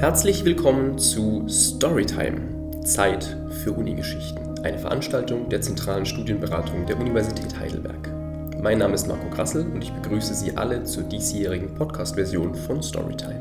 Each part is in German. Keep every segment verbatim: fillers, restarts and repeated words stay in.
Herzlich willkommen zu Storytime, Zeit für Unigeschichten, eine Veranstaltung der zentralen Studienberatung der Universität Heidelberg. Mein Name ist Marco Grassel und ich begrüße Sie alle zur diesjährigen Podcast-Version von Storytime.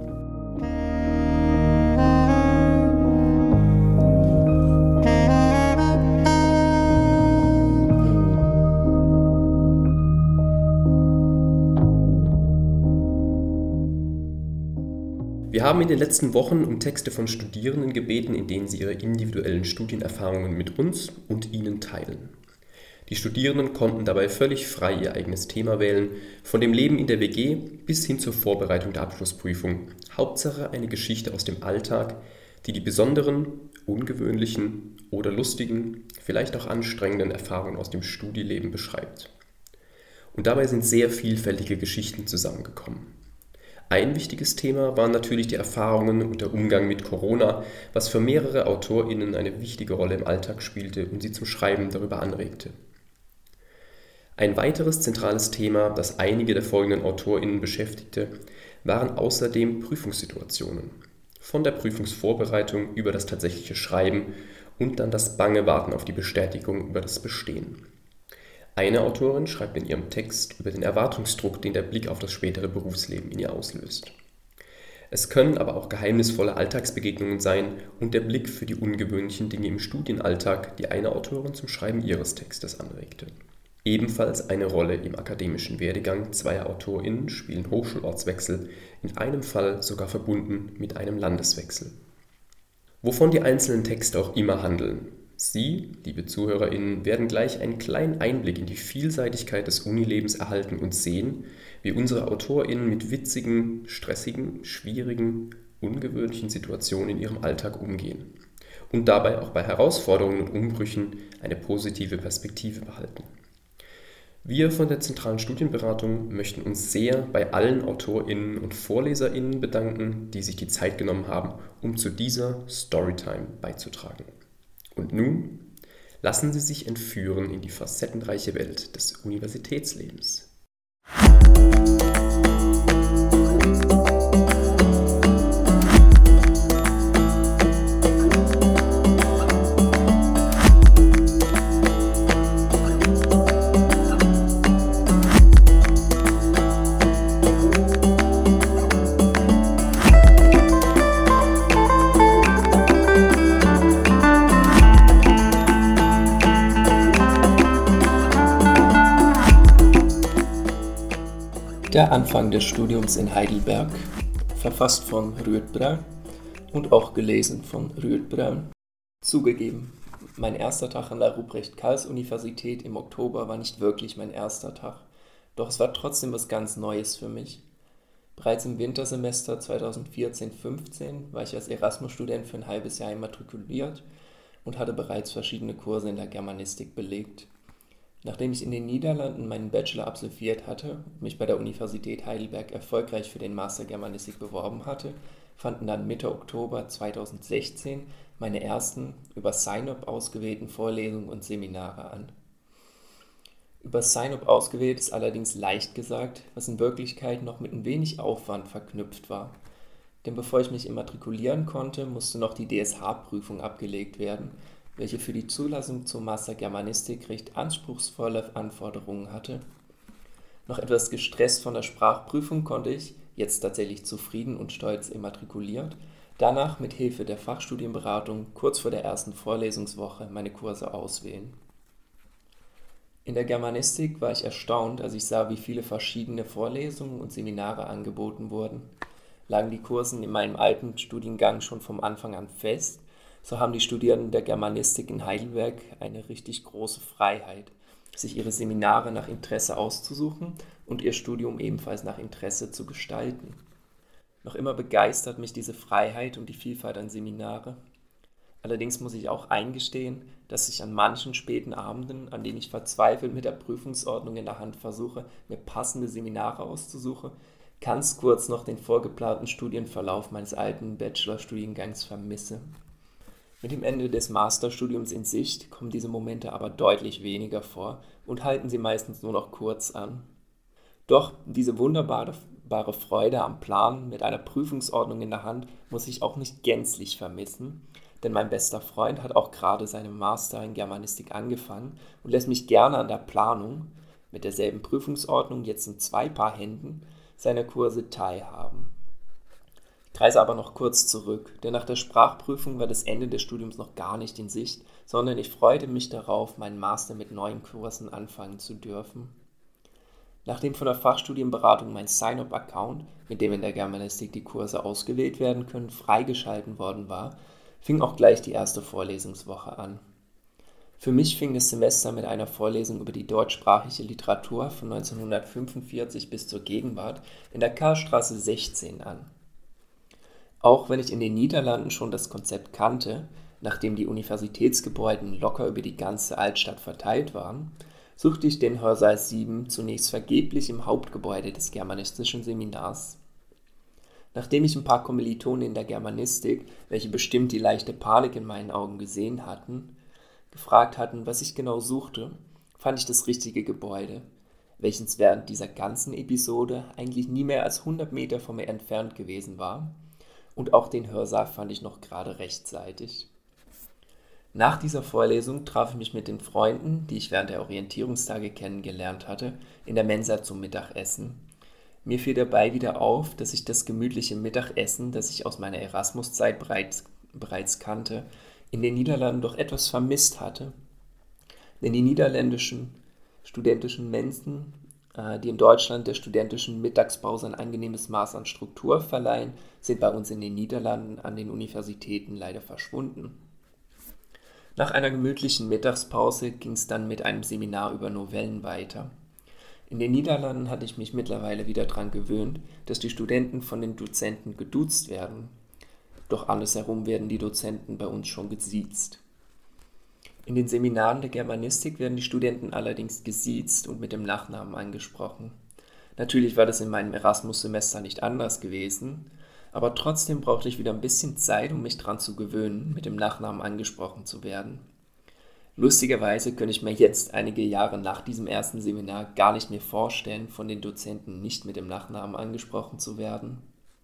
Wir haben in den letzten Wochen um Texte von Studierenden gebeten, in denen sie ihre individuellen Studienerfahrungen mit uns und Ihnen teilen. Die Studierenden konnten dabei völlig frei ihr eigenes Thema wählen, von dem Leben in der W G bis hin zur Vorbereitung der Abschlussprüfung. Hauptsache eine Geschichte aus dem Alltag, die die besonderen, ungewöhnlichen oder lustigen, vielleicht auch anstrengenden Erfahrungen aus dem Studieleben beschreibt. Und dabei sind sehr vielfältige Geschichten zusammengekommen. Ein wichtiges Thema waren natürlich die Erfahrungen und der Umgang mit Corona, was für mehrere AutorInnen eine wichtige Rolle im Alltag spielte und sie zum Schreiben darüber anregte. Ein weiteres zentrales Thema, das einige der folgenden AutorInnen beschäftigte, waren außerdem Prüfungssituationen. Von der Prüfungsvorbereitung über das tatsächliche Schreiben und dann das bange Warten auf die Bestätigung über das Bestehen. Eine Autorin schreibt in ihrem Text über den Erwartungsdruck, den der Blick auf das spätere Berufsleben in ihr auslöst. Es können aber auch geheimnisvolle Alltagsbegegnungen sein und der Blick für die ungewöhnlichen Dinge im Studienalltag, die eine Autorin zum Schreiben ihres Textes anregte. Ebenfalls eine Rolle im akademischen Werdegang zweier AutorInnen spielen Hochschulortswechsel, in einem Fall sogar verbunden mit einem Landeswechsel. Wovon die einzelnen Texte auch immer handeln. Sie, liebe ZuhörerInnen, werden gleich einen kleinen Einblick in die Vielseitigkeit des Unilebens erhalten und sehen, wie unsere AutorInnen mit witzigen, stressigen, schwierigen, ungewöhnlichen Situationen in ihrem Alltag umgehen und dabei auch bei Herausforderungen und Umbrüchen eine positive Perspektive behalten. Wir von der zentralen Studienberatung möchten uns sehr bei allen AutorInnen und VorleserInnen bedanken, die sich die Zeit genommen haben, um zu dieser Storytime beizutragen. Und nun lassen Sie sich entführen in die facettenreiche Welt des Universitätslebens. Der Anfang des Studiums in Heidelberg, verfasst von Ruud Bruin und auch gelesen von Ruud Bruin. Zugegeben, mein erster Tag an der Ruprecht-Karls-Universität im Oktober war nicht wirklich mein erster Tag, doch es war trotzdem was ganz Neues für mich. Bereits im Wintersemester zweitausendvierzehn fünfzehn war ich als Erasmus-Student für ein halbes Jahr immatrikuliert und hatte bereits verschiedene Kurse in der Germanistik belegt. Nachdem ich in den Niederlanden meinen Bachelor absolviert hatte und mich bei der Universität Heidelberg erfolgreich für den Master Germanistik beworben hatte, fanden dann Mitte Oktober zweitausendsechzehn meine ersten über Sign-up ausgewählten Vorlesungen und Seminare an. Über Sign-up ausgewählt ist allerdings leicht gesagt, was in Wirklichkeit noch mit ein wenig Aufwand verknüpft war. Denn bevor ich mich immatrikulieren konnte, musste noch die D S H-Prüfung abgelegt werden, welche für die Zulassung zum Master Germanistik recht anspruchsvolle Anforderungen hatte. Noch etwas gestresst von der Sprachprüfung konnte ich, jetzt tatsächlich zufrieden und stolz immatrikuliert, danach mit Hilfe der Fachstudienberatung kurz vor der ersten Vorlesungswoche meine Kurse auswählen. In der Germanistik war ich erstaunt, als ich sah, wie viele verschiedene Vorlesungen und Seminare angeboten wurden. Lagen die Kursen in meinem alten Studiengang schon vom Anfang an fest, so haben die Studierenden der Germanistik in Heidelberg eine richtig große Freiheit, sich ihre Seminare nach Interesse auszusuchen und ihr Studium ebenfalls nach Interesse zu gestalten. Noch immer begeistert mich diese Freiheit und die Vielfalt an Seminare. Allerdings muss ich auch eingestehen, dass ich an manchen späten Abenden, an denen ich verzweifelt mit der Prüfungsordnung in der Hand versuche, mir passende Seminare auszusuchen, ganz kurz noch den vorgeplanten Studienverlauf meines alten Bachelorstudiengangs vermisse. Mit dem Ende des Masterstudiums in Sicht kommen diese Momente aber deutlich weniger vor und halten sie meistens nur noch kurz an. Doch diese wunderbare unfassbare Freude am Plan mit einer Prüfungsordnung in der Hand muss ich auch nicht gänzlich vermissen, denn mein bester Freund hat auch gerade seinen Master in Germanistik angefangen und lässt mich gerne an der Planung, mit derselben Prüfungsordnung jetzt in zwei Paar Händen, seiner Kurse teilhaben. Ich reise aber noch kurz zurück, denn nach der Sprachprüfung war das Ende des Studiums noch gar nicht in Sicht, sondern ich freute mich darauf, meinen Master mit neuen Kursen anfangen zu dürfen. Nachdem von der Fachstudienberatung mein Sign-up-Account, mit dem in der Germanistik die Kurse ausgewählt werden können, freigeschalten worden war, fing auch gleich die erste Vorlesungswoche an. Für mich fing das Semester mit einer Vorlesung über die deutschsprachige Literatur von neunzehnhundertfünfundvierzig bis zur Gegenwart in der Karlstraße sechzehn an. Auch wenn ich in den Niederlanden schon das Konzept kannte, nachdem die Universitätsgebäude locker über die ganze Altstadt verteilt waren, suchte ich den Hörsaal sieben zunächst vergeblich im Hauptgebäude des germanistischen Seminars. Nachdem ich ein paar Kommilitonen in der Germanistik, welche bestimmt die leichte Panik in meinen Augen gesehen hatten, gefragt hatten, was ich genau suchte, fand ich das richtige Gebäude, welches während dieser ganzen Episode eigentlich nie mehr als hundert Meter von mir entfernt gewesen war, und auch den Hörsaal fand ich noch gerade rechtzeitig. Nach dieser Vorlesung traf ich mich mit den Freunden, die ich während der Orientierungstage kennengelernt hatte, in der Mensa zum Mittagessen. Mir fiel dabei wieder auf, dass ich das gemütliche Mittagessen, das ich aus meiner Erasmus-Zeit bereits, bereits kannte, in den Niederlanden doch etwas vermisst hatte. Denn die niederländischen studentischen Mensen, äh, die in Deutschland der studentischen Mittagspause ein angenehmes Maß an Struktur verleihen, sind bei uns in den Niederlanden an den Universitäten leider verschwunden. Nach einer gemütlichen Mittagspause ging es dann mit einem Seminar über Novellen weiter. In den Niederlanden hatte ich mich mittlerweile wieder daran gewöhnt, dass die Studenten von den Dozenten geduzt werden. Doch andersherum werden die Dozenten bei uns schon gesiezt. In den Seminaren der Germanistik werden die Studenten allerdings gesiezt und mit dem Nachnamen angesprochen. Natürlich war das in meinem Erasmus-Semester nicht anders gewesen, aber trotzdem brauchte ich wieder ein bisschen Zeit, um mich daran zu gewöhnen, mit dem Nachnamen angesprochen zu werden. Lustigerweise könnte ich mir jetzt, einige Jahre nach diesem ersten Seminar, gar nicht mehr vorstellen, von den Dozenten nicht mit dem Nachnamen angesprochen zu werden.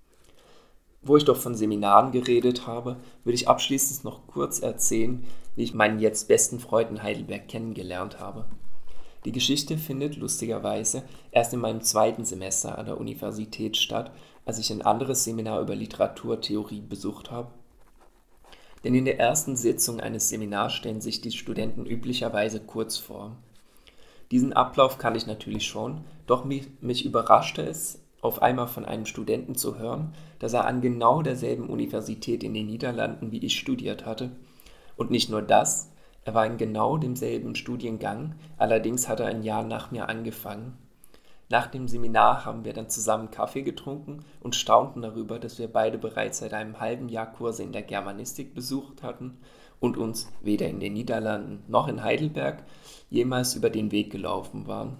Wo ich doch von Seminaren geredet habe, würde ich abschließend noch kurz erzählen, wie ich meinen jetzt besten Freund in Heidelberg kennengelernt habe. Die Geschichte findet lustigerweise erst in meinem zweiten Semester an der Universität statt, als ich ein anderes Seminar über Literaturtheorie besucht habe. Denn in der ersten Sitzung eines Seminars stellen sich die Studenten üblicherweise kurz vor. Diesen Ablauf kannte ich natürlich schon, doch mich, mich überraschte es, auf einmal von einem Studenten zu hören, dass er an genau derselben Universität in den Niederlanden wie ich studiert hatte. Und nicht nur das, er war in genau demselben Studiengang, allerdings hat er ein Jahr nach mir angefangen. Nach dem Seminar haben wir dann zusammen Kaffee getrunken und staunten darüber, dass wir beide bereits seit einem halben Jahr Kurse in der Germanistik besucht hatten und uns weder in den Niederlanden noch in Heidelberg jemals über den Weg gelaufen waren.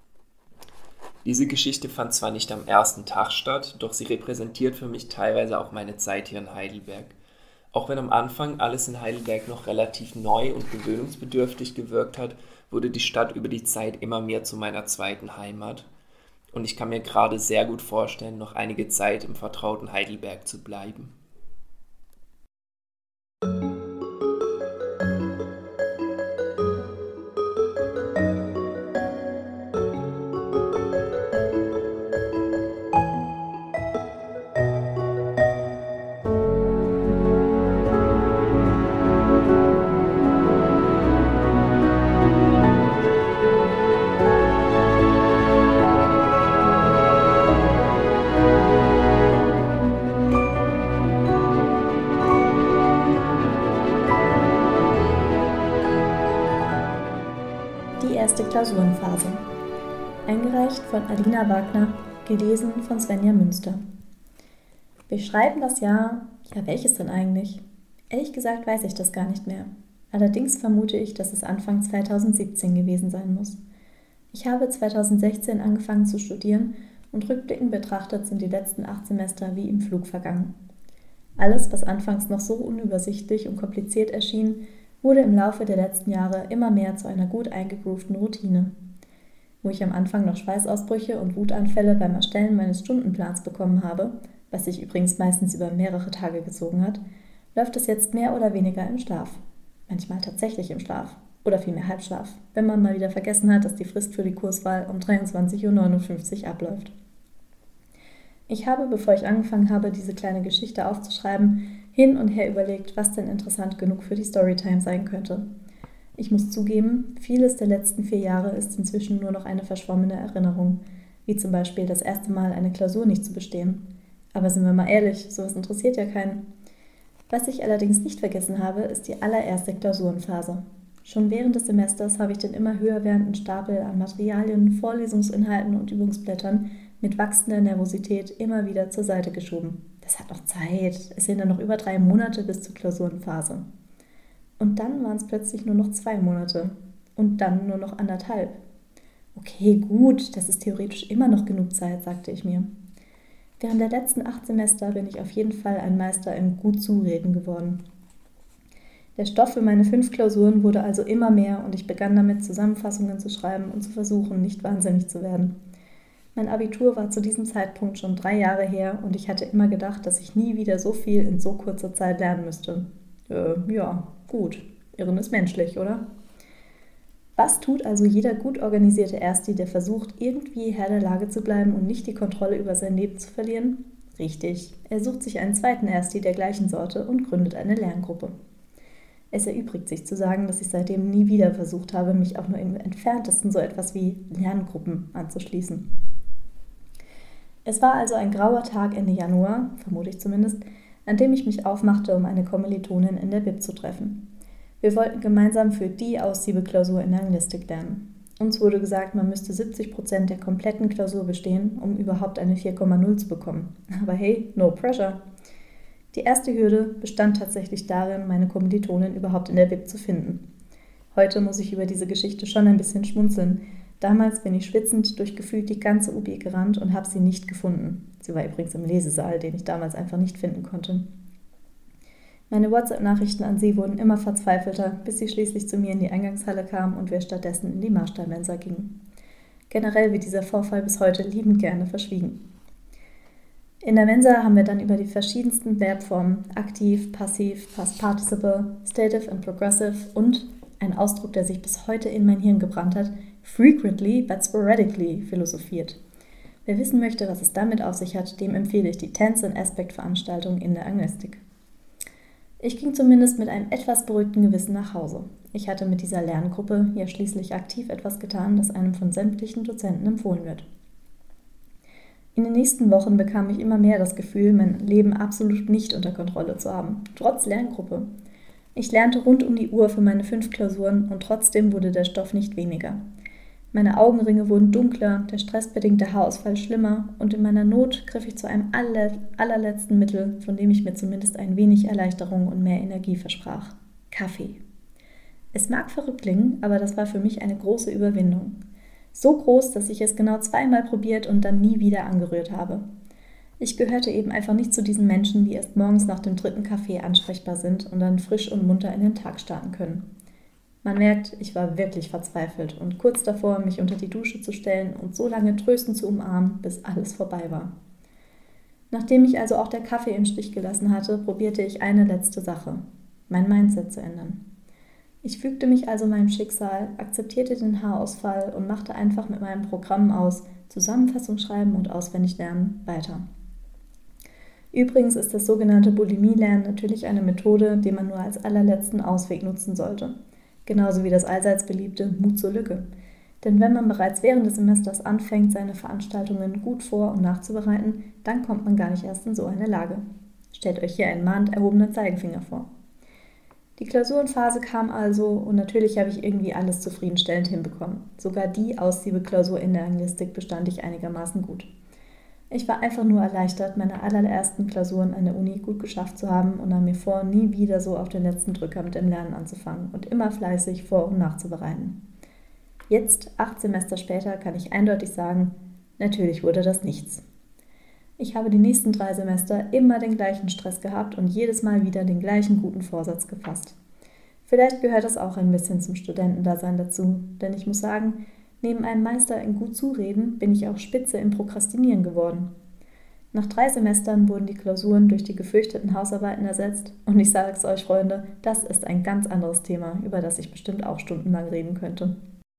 Diese Geschichte fand zwar nicht am ersten Tag statt, doch sie repräsentiert für mich teilweise auch meine Zeit hier in Heidelberg. Auch wenn am Anfang alles in Heidelberg noch relativ neu und gewöhnungsbedürftig gewirkt hat, wurde die Stadt über die Zeit immer mehr zu meiner zweiten Heimat. Und ich kann mir gerade sehr gut vorstellen, noch einige Zeit im vertrauten Heidelberg zu bleiben. Erste Klausurenphase. Eingereicht von Alina Wagner, gelesen von Svenja Münster. Wir schreiben das Jahr, ja welches denn eigentlich? Ehrlich gesagt weiß ich das gar nicht mehr. Allerdings vermute ich, dass es Anfang zweitausendsiebzehn gewesen sein muss. Ich habe zweitausendsechzehn angefangen zu studieren und rückblickend betrachtet sind die letzten acht Semester wie im Flug vergangen. Alles, was anfangs noch so unübersichtlich und kompliziert erschien, wurde im Laufe der letzten Jahre immer mehr zu einer gut eingegroovten Routine. wo ich am Anfang noch Schweißausbrüche und Wutanfälle beim Erstellen meines Stundenplans bekommen habe, was sich übrigens meistens über mehrere Tage gezogen hat, läuft es jetzt mehr oder weniger im Schlaf. Manchmal tatsächlich im Schlaf. Oder vielmehr Halbschlaf, wenn man mal wieder vergessen hat, dass die Frist für die Kurswahl um dreiundzwanzig Uhr neunundfünfzig abläuft. Ich habe, bevor ich angefangen habe, diese kleine Geschichte aufzuschreiben, hin und her überlegt, was denn interessant genug für die Storytime sein könnte. Ich muss zugeben, vieles der letzten vier Jahre ist inzwischen nur noch eine verschwommene Erinnerung, wie zum Beispiel das erste Mal eine Klausur nicht zu bestehen. Aber sind wir mal ehrlich, sowas interessiert ja keinen. Was ich allerdings nicht vergessen habe, ist die allererste Klausurenphase. Schon während des Semesters habe ich den immer höher werdenden Stapel an Materialien, Vorlesungsinhalten und Übungsblättern mit wachsender Nervosität immer wieder zur Seite geschoben. Das hat noch Zeit, es sind dann noch über drei Monate bis zur Klausurenphase. Und dann waren es plötzlich nur noch zwei Monate und dann nur noch anderthalb. Okay, gut, das ist theoretisch immer noch genug Zeit, sagte ich mir. Während der letzten acht Semester bin ich auf jeden Fall ein Meister im Gut-Zureden geworden. Der Stoff für meine fünf Klausuren wurde also immer mehr und ich begann damit, Zusammenfassungen zu schreiben und zu versuchen, nicht wahnsinnig zu werden. Mein Abitur war zu diesem Zeitpunkt schon drei Jahre her und ich hatte immer gedacht, dass ich nie wieder so viel in so kurzer Zeit lernen müsste. Äh, ja, gut. Irren ist menschlich, oder? Was tut also jeder gut organisierte Ersti, der versucht, irgendwie Herr der Lage zu bleiben und nicht die Kontrolle über sein Leben zu verlieren? Richtig, er sucht sich einen zweiten Ersti der gleichen Sorte und gründet eine Lerngruppe. Es erübrigt sich zu sagen, dass ich seitdem nie wieder versucht habe, mich auch nur im Entferntesten so etwas wie Lerngruppen anzuschließen. Es war also ein grauer Tag Ende Januar, vermute ich zumindest, an dem ich mich aufmachte, um eine Kommilitonin in der Bib zu treffen. Wir wollten gemeinsam für die Aussiebeklausur in der Anglistik lernen. Uns wurde gesagt, man müsste siebzig Prozent der kompletten Klausur bestehen, um überhaupt eine vier Komma null zu bekommen. Aber hey, no pressure. Die erste Hürde bestand tatsächlich darin, meine Kommilitonin überhaupt in der Bib zu finden. Heute muss ich über diese Geschichte schon ein bisschen schmunzeln. Damals bin ich schwitzend durch gefühlt die ganze U B gerannt und habe sie nicht gefunden. Sie war übrigens im Lesesaal, den ich damals einfach nicht finden konnte. Meine WhatsApp-Nachrichten an sie wurden immer verzweifelter, bis sie schließlich zu mir in die Eingangshalle kam und wir stattdessen in die Marstallmensa gingen. Generell wird dieser Vorfall bis heute liebend gerne verschwiegen. In der Mensa haben wir dann über die verschiedensten Verbformen aktiv, passiv, past participle, stative und progressive und, ein Ausdruck, der sich bis heute in mein Hirn gebrannt hat, frequently but sporadically philosophiert. Wer wissen möchte, was es damit auf sich hat, dem empfehle ich die Tense and Aspect Veranstaltung in der Anglistik. Ich ging zumindest mit einem etwas beruhigten Gewissen nach Hause. Ich hatte mit dieser Lerngruppe ja schließlich aktiv etwas getan, das einem von sämtlichen Dozenten empfohlen wird. In den nächsten Wochen bekam ich immer mehr das Gefühl, mein Leben absolut nicht unter Kontrolle zu haben, trotz Lerngruppe. Ich lernte rund um die Uhr für meine fünf Klausuren und trotzdem wurde der Stoff nicht weniger. Meine Augenringe wurden dunkler, der stressbedingte Haarausfall schlimmer und in meiner Not griff ich zu einem aller, allerletzten Mittel, von dem ich mir zumindest ein wenig Erleichterung und mehr Energie versprach. Kaffee. Es mag verrückt klingen, aber das war für mich eine große Überwindung. So groß, dass ich es genau zweimal probiert und dann nie wieder angerührt habe. Ich gehörte eben einfach nicht zu diesen Menschen, die erst morgens nach dem dritten Kaffee ansprechbar sind und dann frisch und munter in den Tag starten können. Man merkt, ich war wirklich verzweifelt und kurz davor, mich unter die Dusche zu stellen und so lange tröstend zu umarmen, bis alles vorbei war. Nachdem mich also auch der Kaffee im Stich gelassen hatte, probierte ich eine letzte Sache, mein Mindset zu ändern. Ich fügte mich also meinem Schicksal, akzeptierte den Haarausfall und machte einfach mit meinem Programm aus Zusammenfassung schreiben und auswendig lernen weiter. Übrigens ist das sogenannte Bulimie-Lernen natürlich eine Methode, die man nur als allerletzten Ausweg nutzen sollte. Genauso wie das allseits beliebte Mut zur Lücke. Denn wenn man bereits während des Semesters anfängt, seine Veranstaltungen gut vor- und nachzubereiten, dann kommt man gar nicht erst in so eine Lage. Stellt euch hier einen mahnend erhobenen Zeigefinger vor. Die Klausurenphase kam also und natürlich habe ich irgendwie alles zufriedenstellend hinbekommen. Sogar die Aussiebeklausur in der Anglistik bestand ich einigermaßen gut. Ich war einfach nur erleichtert, meine allerersten Klausuren an der Uni gut geschafft zu haben und nahm mir vor, nie wieder so auf den letzten Drücker mit dem Lernen anzufangen und immer fleißig vor- und nachzubereiten. Jetzt, acht Semester später, kann ich eindeutig sagen, natürlich wurde das nichts. Ich habe die nächsten drei Semester immer den gleichen Stress gehabt und jedes Mal wieder den gleichen guten Vorsatz gefasst. Vielleicht gehört das auch ein bisschen zum Studentendasein dazu, denn ich muss sagen, Neben einem Meister in gut Zureden bin ich auch Spitze im Prokrastinieren geworden. Nach drei Semestern wurden die Klausuren durch die gefürchteten Hausarbeiten ersetzt und ich sage es euch, Freunde, das ist ein ganz anderes Thema, über das ich bestimmt auch stundenlang reden könnte.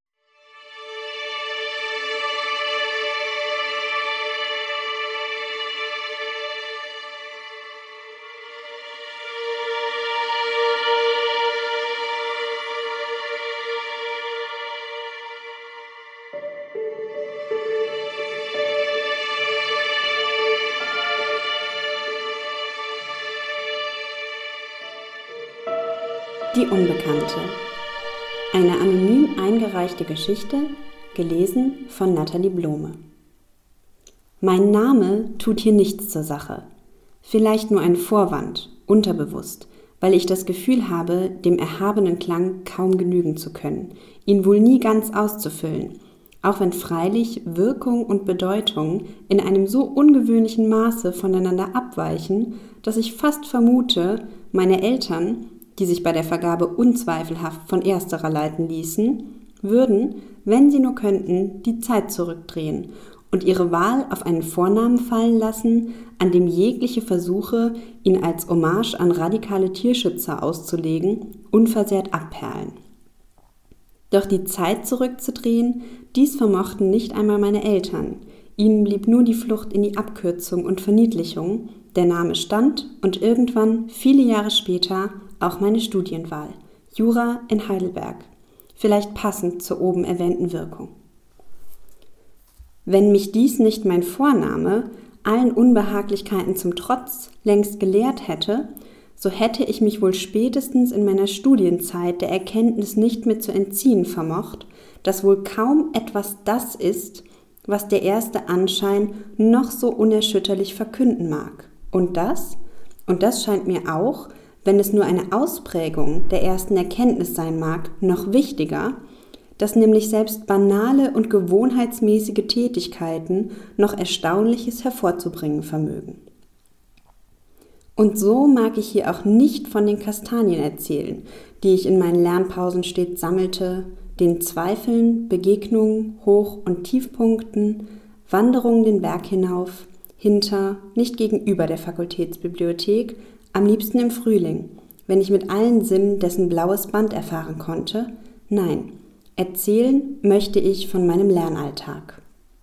Die Unbekannte. Eine anonym eingereichte Geschichte, gelesen von Nathalie Blome. Mein Name tut hier nichts zur Sache. Vielleicht nur ein Vorwand, unterbewusst, weil ich das Gefühl habe, dem erhabenen Klang kaum genügen zu können, ihn wohl nie ganz auszufüllen, auch wenn freilich Wirkung und Bedeutung in einem so ungewöhnlichen Maße voneinander abweichen, dass ich fast vermute, meine Eltern, die sich bei der Vergabe unzweifelhaft von ersterer leiten ließen, würden, wenn sie nur könnten, die Zeit zurückdrehen und ihre Wahl auf einen Vornamen fallen lassen, an dem jegliche Versuche, ihn als Hommage an radikale Tierschützer auszulegen, unversehrt abperlen. Doch die Zeit zurückzudrehen, dies vermochten nicht einmal meine Eltern. Ihnen blieb nur die Flucht in die Abkürzung und Verniedlichung, der Name stand und irgendwann, viele Jahre später, auch meine Studienwahl, Jura in Heidelberg, vielleicht passend zur oben erwähnten Wirkung. Wenn mich dies nicht mein Vorname, allen Unbehaglichkeiten zum Trotz, längst gelehrt hätte, so hätte ich mich wohl spätestens in meiner Studienzeit der Erkenntnis nicht mehr zu entziehen vermocht, dass wohl kaum etwas das ist, was der erste Anschein noch so unerschütterlich verkünden mag. Und das, und das scheint mir auch, wenn es nur eine Ausprägung der ersten Erkenntnis sein mag, noch wichtiger, dass nämlich selbst banale und gewohnheitsmäßige Tätigkeiten noch Erstaunliches hervorzubringen vermögen. Und so mag ich hier auch nicht von den Kastanien erzählen, die ich in meinen Lernpausen stets sammelte, den Zweifeln, Begegnungen, Hoch- und Tiefpunkten, Wanderungen den Berg hinauf, hinter, nicht gegenüber der Fakultätsbibliothek, am liebsten im Frühling, wenn ich mit allen Sinnen dessen blaues Band erfahren konnte. Nein, erzählen möchte ich von meinem Lernalltag.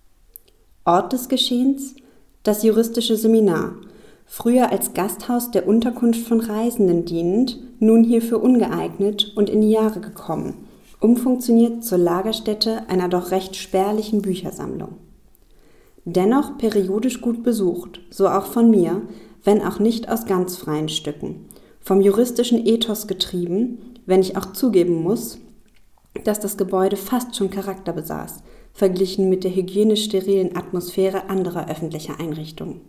Ort des Geschehens? Das juristische Seminar, früher als Gasthaus der Unterkunft von Reisenden dienend, nun hierfür ungeeignet und in die Jahre gekommen, umfunktioniert zur Lagerstätte einer doch recht spärlichen Büchersammlung. Dennoch periodisch gut besucht, so auch von mir, wenn auch nicht aus ganz freien Stücken, vom juristischen Ethos getrieben, wenn ich auch zugeben muss, dass das Gebäude fast schon Charakter besaß, verglichen mit der hygienisch sterilen Atmosphäre anderer öffentlicher Einrichtungen.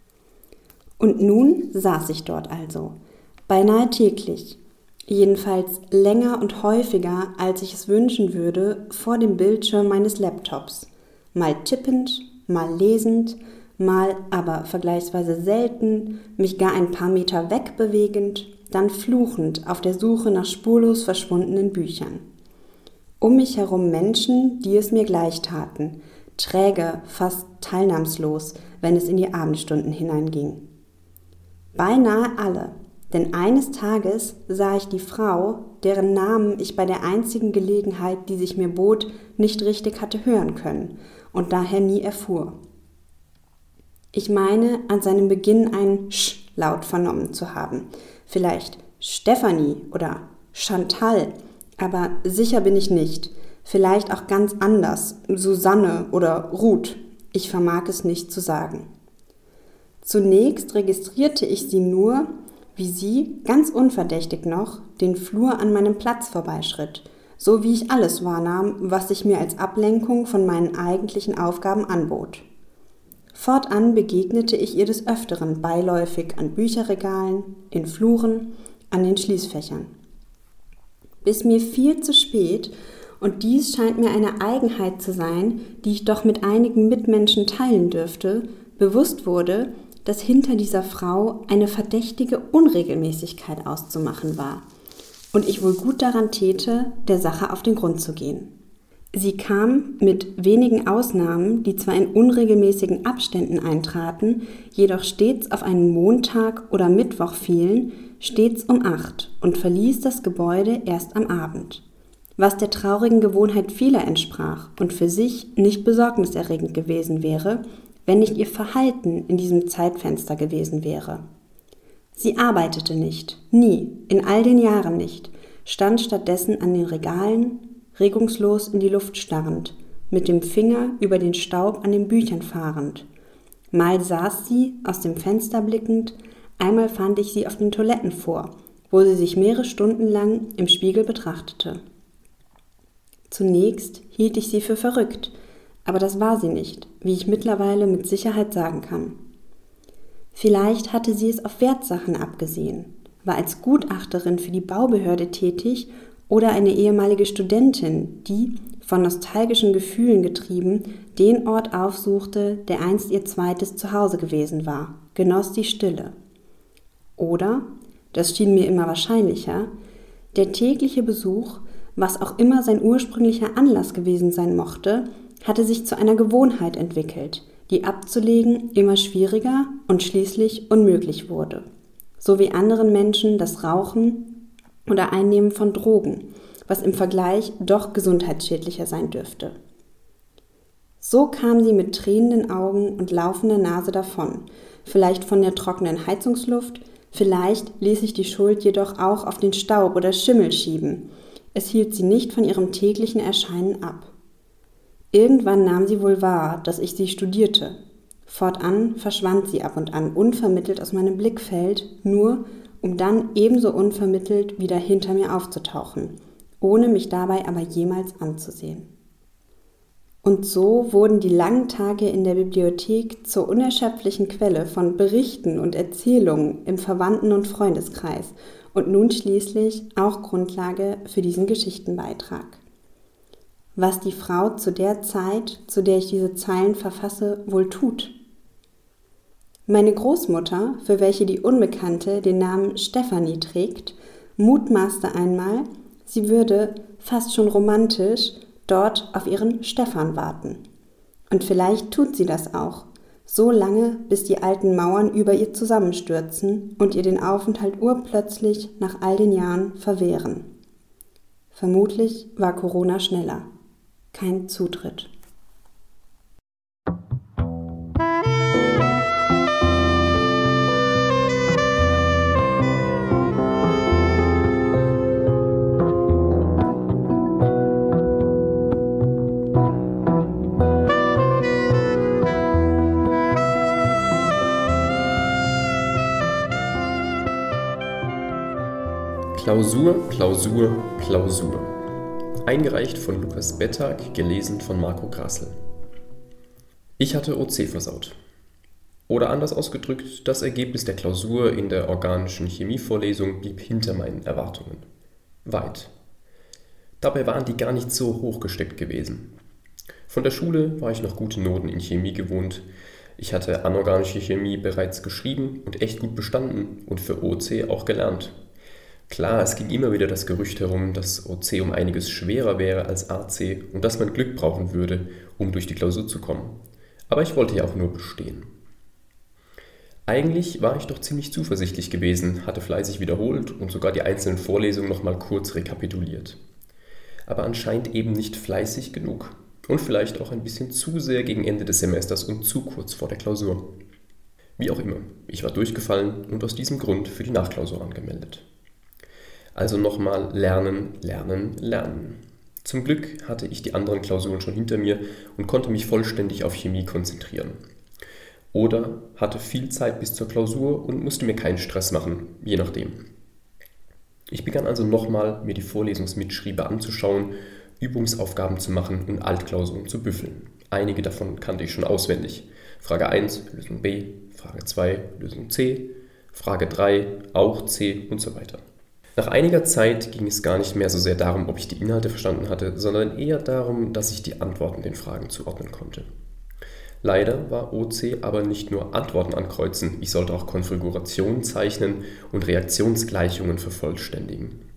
Und nun saß ich dort also, beinahe täglich, jedenfalls länger und häufiger, als ich es wünschen würde, vor dem Bildschirm meines Laptops, mal tippend, mal lesend, mal aber vergleichsweise selten, mich gar ein paar Meter wegbewegend, dann fluchend auf der Suche nach spurlos verschwundenen Büchern. Um mich herum Menschen, die es mir gleich taten, träge, fast teilnahmslos, wenn es in die Abendstunden hineinging. Beinahe alle, denn eines Tages sah ich die Frau, deren Namen ich bei der einzigen Gelegenheit, die sich mir bot, nicht richtig hatte hören können und daher nie erfuhr. Ich meine, an seinem Beginn einen Sch-Laut vernommen zu haben. Vielleicht Stefanie oder Chantal, aber sicher bin ich nicht. Vielleicht auch ganz anders, Susanne oder Ruth. Ich vermag es nicht zu sagen. Zunächst registrierte ich sie nur, wie sie, ganz unverdächtig noch, den Flur an meinem Platz vorbeischritt, so wie ich alles wahrnahm, was sich mir als Ablenkung von meinen eigentlichen Aufgaben anbot. Fortan begegnete ich ihr des Öfteren beiläufig an Bücherregalen, in Fluren, an den Schließfächern. Bis mir viel zu spät, und dies scheint mir eine Eigenheit zu sein, die ich doch mit einigen Mitmenschen teilen dürfte, bewusst wurde, dass hinter dieser Frau eine verdächtige Unregelmäßigkeit auszumachen war und ich wohl gut daran täte, der Sache auf den Grund zu gehen. Sie kam mit wenigen Ausnahmen, die zwar in unregelmäßigen Abständen eintraten, jedoch stets auf einen Montag oder Mittwoch fielen, stets um acht und verließ das Gebäude erst am Abend, was der traurigen Gewohnheit vieler entsprach und für sich nicht besorgniserregend gewesen wäre, wenn nicht ihr Verhalten in diesem Zeitfenster gewesen wäre. Sie arbeitete nicht, nie, in all den Jahren nicht, stand stattdessen an den Regalen, regungslos in die Luft starrend, mit dem Finger über den Staub an den Büchern fahrend. Mal saß sie, aus dem Fenster blickend, einmal fand ich sie auf den Toiletten vor, wo sie sich mehrere Stunden lang im Spiegel betrachtete. Zunächst hielt ich sie für verrückt, aber das war sie nicht, wie ich mittlerweile mit Sicherheit sagen kann. Vielleicht hatte sie es auf Wertsachen abgesehen, war als Gutachterin für die Baubehörde tätig oder eine ehemalige Studentin, die, von nostalgischen Gefühlen getrieben, den Ort aufsuchte, der einst ihr zweites Zuhause gewesen war, genoss die Stille. Oder, das schien mir immer wahrscheinlicher, der tägliche Besuch, was auch immer sein ursprünglicher Anlass gewesen sein mochte, hatte sich zu einer Gewohnheit entwickelt, die abzulegen immer schwieriger und schließlich unmöglich wurde. So wie anderen Menschen das Rauchen oder Einnehmen von Drogen, was im Vergleich doch gesundheitsschädlicher sein dürfte. So kam sie mit tränenden Augen und laufender Nase davon, vielleicht von der trockenen Heizungsluft, vielleicht ließ sich die Schuld jedoch auch auf den Staub oder Schimmel schieben. Es hielt sie nicht von ihrem täglichen Erscheinen ab. Irgendwann nahm sie wohl wahr, dass ich sie studierte. Fortan verschwand sie ab und an unvermittelt aus meinem Blickfeld, nur um dann ebenso unvermittelt wieder hinter mir aufzutauchen, ohne mich dabei aber jemals anzusehen. Und so wurden die langen Tage in der Bibliothek zur unerschöpflichen Quelle von Berichten und Erzählungen im Verwandten- und Freundeskreis und nun schließlich auch Grundlage für diesen Geschichtenbeitrag. Was die Frau zu der Zeit, zu der ich diese Zeilen verfasse, wohl tut. Meine Großmutter, für welche die Unbekannte den Namen Stefanie trägt, mutmaßte einmal, sie würde, fast schon romantisch, dort auf ihren Stefan warten. Und vielleicht tut sie das auch, so lange, bis die alten Mauern über ihr zusammenstürzen und ihr den Aufenthalt urplötzlich nach all den Jahren verwehren. Vermutlich war Corona schneller. Kein Zutritt. Klausur, Klausur, Klausur. Eingereicht von Lukas Bettag, gelesen von Marco Grassl. Ich hatte O C versaut. Oder anders ausgedrückt, das Ergebnis der Klausur in der organischen Chemievorlesung blieb hinter meinen Erwartungen. Weit. Dabei waren die gar nicht so hoch gesteckt gewesen. Von der Schule war ich noch gute Noten in Chemie gewohnt. Ich hatte anorganische Chemie bereits geschrieben und echt gut bestanden und für O C auch gelernt. Klar, es ging immer wieder das Gerücht herum, dass O C um einiges schwerer wäre als A C und dass man Glück brauchen würde, um durch die Klausur zu kommen. Aber ich wollte ja auch nur bestehen. Eigentlich war ich doch ziemlich zuversichtlich gewesen, hatte fleißig wiederholt und sogar die einzelnen Vorlesungen nochmal kurz rekapituliert. Aber anscheinend eben nicht fleißig genug und vielleicht auch ein bisschen zu sehr gegen Ende des Semesters und zu kurz vor der Klausur. Wie auch immer, ich war durchgefallen und aus diesem Grund für die Nachklausur angemeldet. Also nochmal lernen, lernen, lernen. Zum Glück hatte ich die anderen Klausuren schon hinter mir und konnte mich vollständig auf Chemie konzentrieren. Oder hatte viel Zeit bis zur Klausur und musste mir keinen Stress machen, je nachdem. Ich begann also nochmal, mir die Vorlesungsmitschriebe anzuschauen, Übungsaufgaben zu machen und Altklausuren zu büffeln. Einige davon kannte ich schon auswendig. Frage eins, Lösung B, Frage zwei, Lösung C, Frage drei, auch C und so weiter. Nach einiger Zeit ging es gar nicht mehr so sehr darum, ob ich die Inhalte verstanden hatte, sondern eher darum, dass ich die Antworten den Fragen zuordnen konnte. Leider war O C aber nicht nur Antworten ankreuzen, ich sollte auch Konfigurationen zeichnen und Reaktionsgleichungen vervollständigen.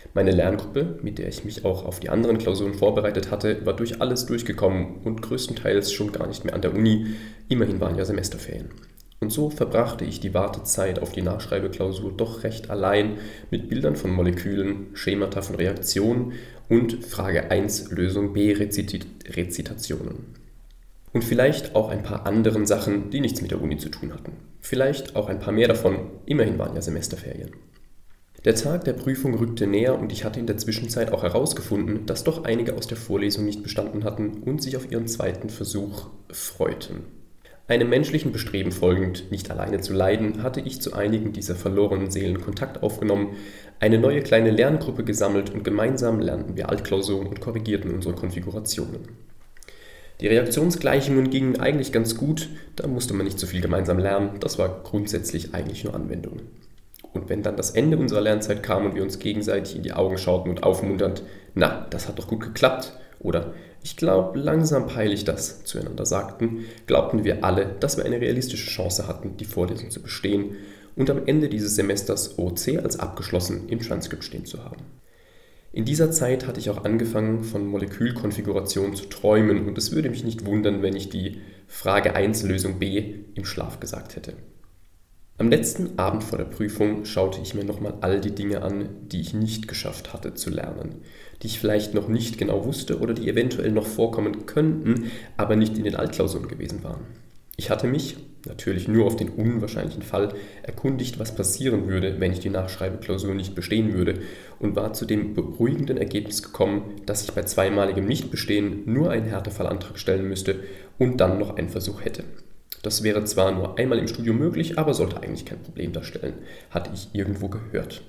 Meine Lerngruppe, mit der ich mich auch auf die anderen Klausuren vorbereitet hatte, war durch alles durchgekommen und größtenteils schon gar nicht mehr an der Uni. Immerhin waren ja Semesterferien. Und so verbrachte ich die Wartezeit auf die Nachschreibeklausur doch recht allein mit Bildern von Molekülen, Schemata von Reaktionen und Frage eins Lösung B Rezitationen. Und vielleicht auch ein paar anderen Sachen, die nichts mit der Uni zu tun hatten. Vielleicht auch ein paar mehr davon, immerhin waren ja Semesterferien. Der Tag der Prüfung rückte näher und ich hatte in der Zwischenzeit auch herausgefunden, dass doch einige aus der Vorlesung nicht bestanden hatten und sich auf ihren zweiten Versuch freuten. Einem menschlichen Bestreben folgend, nicht alleine zu leiden, hatte ich zu einigen dieser verlorenen Seelen Kontakt aufgenommen, eine neue kleine Lerngruppe gesammelt und gemeinsam lernten wir Altklausuren und korrigierten unsere Konfigurationen. Die Reaktionsgleichungen gingen eigentlich ganz gut, da musste man nicht so viel gemeinsam lernen, das war grundsätzlich eigentlich nur Anwendung. Und wenn dann das Ende unserer Lernzeit kam und wir uns gegenseitig in die Augen schauten und aufmunternd, na, das hat doch gut geklappt, oder ich glaube, langsam peile ich das, zueinander sagten, glaubten wir alle, dass wir eine realistische Chance hatten, die Vorlesung zu bestehen und am Ende dieses Semesters O C als abgeschlossen im Transkript stehen zu haben. In dieser Zeit hatte ich auch angefangen, von Molekülkonfiguration zu träumen und es würde mich nicht wundern, wenn ich die Frage eins Lösung B im Schlaf gesagt hätte. Am letzten Abend vor der Prüfung schaute ich mir nochmal all die Dinge an, die ich nicht geschafft hatte zu lernen, die ich vielleicht noch nicht genau wusste oder die eventuell noch vorkommen könnten, aber nicht in den Altklausuren gewesen waren. Ich hatte mich, natürlich nur auf den unwahrscheinlichen Fall, erkundigt, was passieren würde, wenn ich die Nachschreibeklausur nicht bestehen würde und war zu dem beruhigenden Ergebnis gekommen, dass ich bei zweimaligem Nichtbestehen nur einen Härtefallantrag stellen müsste und dann noch einen Versuch hätte. Das wäre zwar nur einmal im Studium möglich, aber sollte eigentlich kein Problem darstellen, hatte ich irgendwo gehört.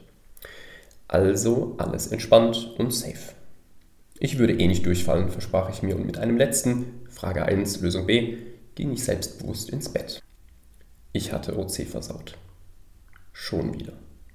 Also alles entspannt und safe. Ich würde eh nicht durchfallen, versprach ich mir und mit einem letzten, Frage eins, Lösung B, ging ich selbstbewusst ins Bett. Ich hatte O C versaut. Schon wieder.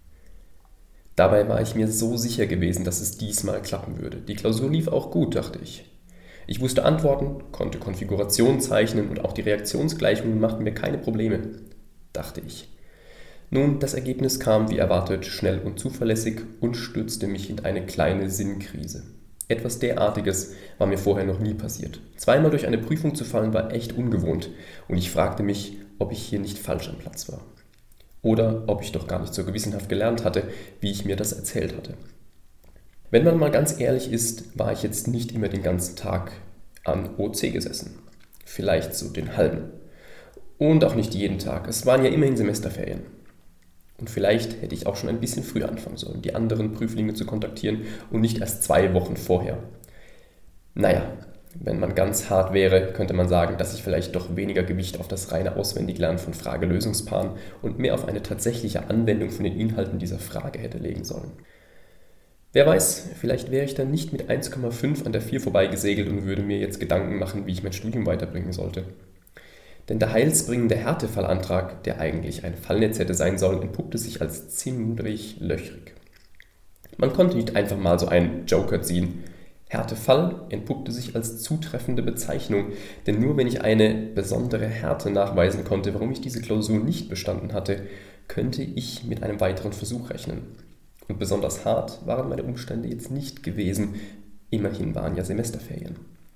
Dabei war ich mir so sicher gewesen, dass es diesmal klappen würde. Die Klausur lief auch gut, dachte ich. Ich wusste Antworten, konnte Konfigurationen zeichnen und auch die Reaktionsgleichungen machten mir keine Probleme, dachte ich. Nun, das Ergebnis kam wie erwartet schnell und zuverlässig und stürzte mich in eine kleine Sinnkrise. Etwas derartiges war mir vorher noch nie passiert. Zweimal durch eine Prüfung zu fallen war echt ungewohnt und ich fragte mich, ob ich hier nicht falsch am Platz war. Oder ob ich doch gar nicht so gewissenhaft gelernt hatte, wie ich mir das erzählt hatte. Wenn man mal ganz ehrlich ist, war ich jetzt nicht immer den ganzen Tag an O C gesessen. Vielleicht so den halben. Und auch nicht jeden Tag. Es waren ja immerhin Semesterferien. Und vielleicht hätte ich auch schon ein bisschen früher anfangen sollen, die anderen Prüflinge zu kontaktieren und nicht erst zwei Wochen vorher. Naja, wenn man ganz hart wäre, könnte man sagen, dass ich vielleicht doch weniger Gewicht auf das reine Auswendiglernen von Frage-Lösungspaaren und mehr auf eine tatsächliche Anwendung von den Inhalten dieser Frage hätte legen sollen. Wer weiß, vielleicht wäre ich dann nicht mit eins Komma fünf an der vier vorbeigesegelt und würde mir jetzt Gedanken machen, wie ich mein Studium weiterbringen sollte. Denn der heilsbringende Härtefallantrag, der eigentlich ein Fallnetz hätte sein sollen, entpuppte sich als ziemlich löchrig. Man konnte nicht einfach mal so einen Joker ziehen. Härtefall entpuppte sich als zutreffende Bezeichnung, denn nur wenn ich eine besondere Härte nachweisen konnte, warum ich diese Klausur nicht bestanden hatte, könnte ich mit einem weiteren Versuch rechnen. Und besonders hart waren meine Umstände jetzt nicht gewesen, immerhin waren ja Semesterferien.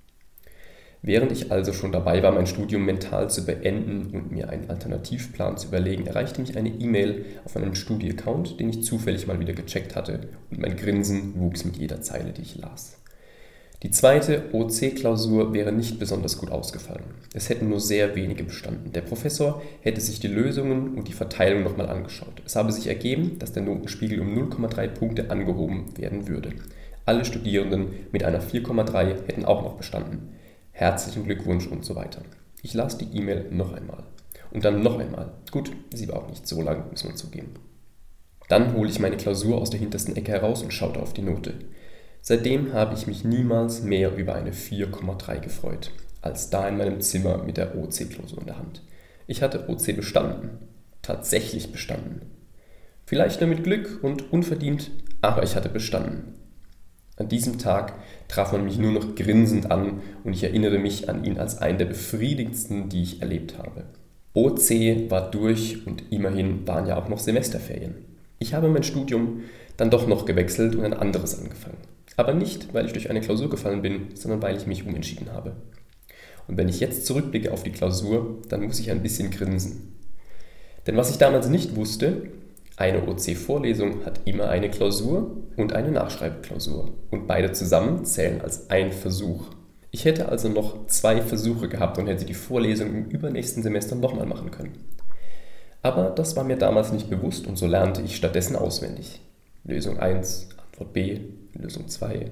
Während ich also schon dabei war, mein Studium mental zu beenden und mir einen Alternativplan zu überlegen, erreichte mich eine E-Mail auf meinem Studi-Account, den ich zufällig mal wieder gecheckt hatte, und mein Grinsen wuchs mit jeder Zeile, die ich las. Die zweite O C-Klausur wäre nicht besonders gut ausgefallen. Es hätten nur sehr wenige bestanden. Der Professor hätte sich die Lösungen und die Verteilung nochmal angeschaut. Es habe sich ergeben, dass der Notenspiegel um null Komma drei Punkte angehoben werden würde. Alle Studierenden mit einer vier Komma drei hätten auch noch bestanden. Herzlichen Glückwunsch und so weiter. Ich las die E-Mail noch einmal. Und dann noch einmal. Gut, sie war auch nicht so lang, muss man zugeben. Dann hole ich meine Klausur aus der hintersten Ecke heraus und schaute auf die Note. Seitdem habe ich mich niemals mehr über eine vier Komma drei gefreut, als da in meinem Zimmer mit der O C-Klausur in der Hand. Ich hatte O C bestanden. Tatsächlich bestanden. Vielleicht nur mit Glück und unverdient, aber ich hatte bestanden. An diesem Tag traf man mich nur noch grinsend an und ich erinnere mich an ihn als einen der befriedigendsten, die ich erlebt habe. O C war durch und immerhin waren ja auch noch Semesterferien. Ich habe mein Studium dann doch noch gewechselt und ein anderes angefangen. Aber nicht, weil ich durch eine Klausur gefallen bin, sondern weil ich mich umentschieden habe. Und wenn ich jetzt zurückblicke auf die Klausur, dann muss ich ein bisschen grinsen. Denn was ich damals nicht wusste, eine O C-Vorlesung hat immer eine Klausur und eine Nachschreibklausur. Und beide zusammen zählen als ein Versuch. Ich hätte also noch zwei Versuche gehabt und hätte die Vorlesung im übernächsten Semester nochmal machen können. Aber das war mir damals nicht bewusst und so lernte ich stattdessen auswendig. Lösung eins, Antwort B, Lösung zwei.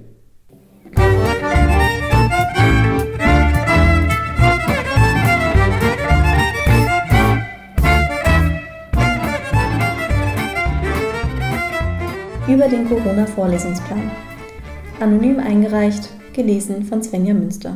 Über den Corona-Vorlesungsplan. Anonym eingereicht, gelesen von Svenja Münster.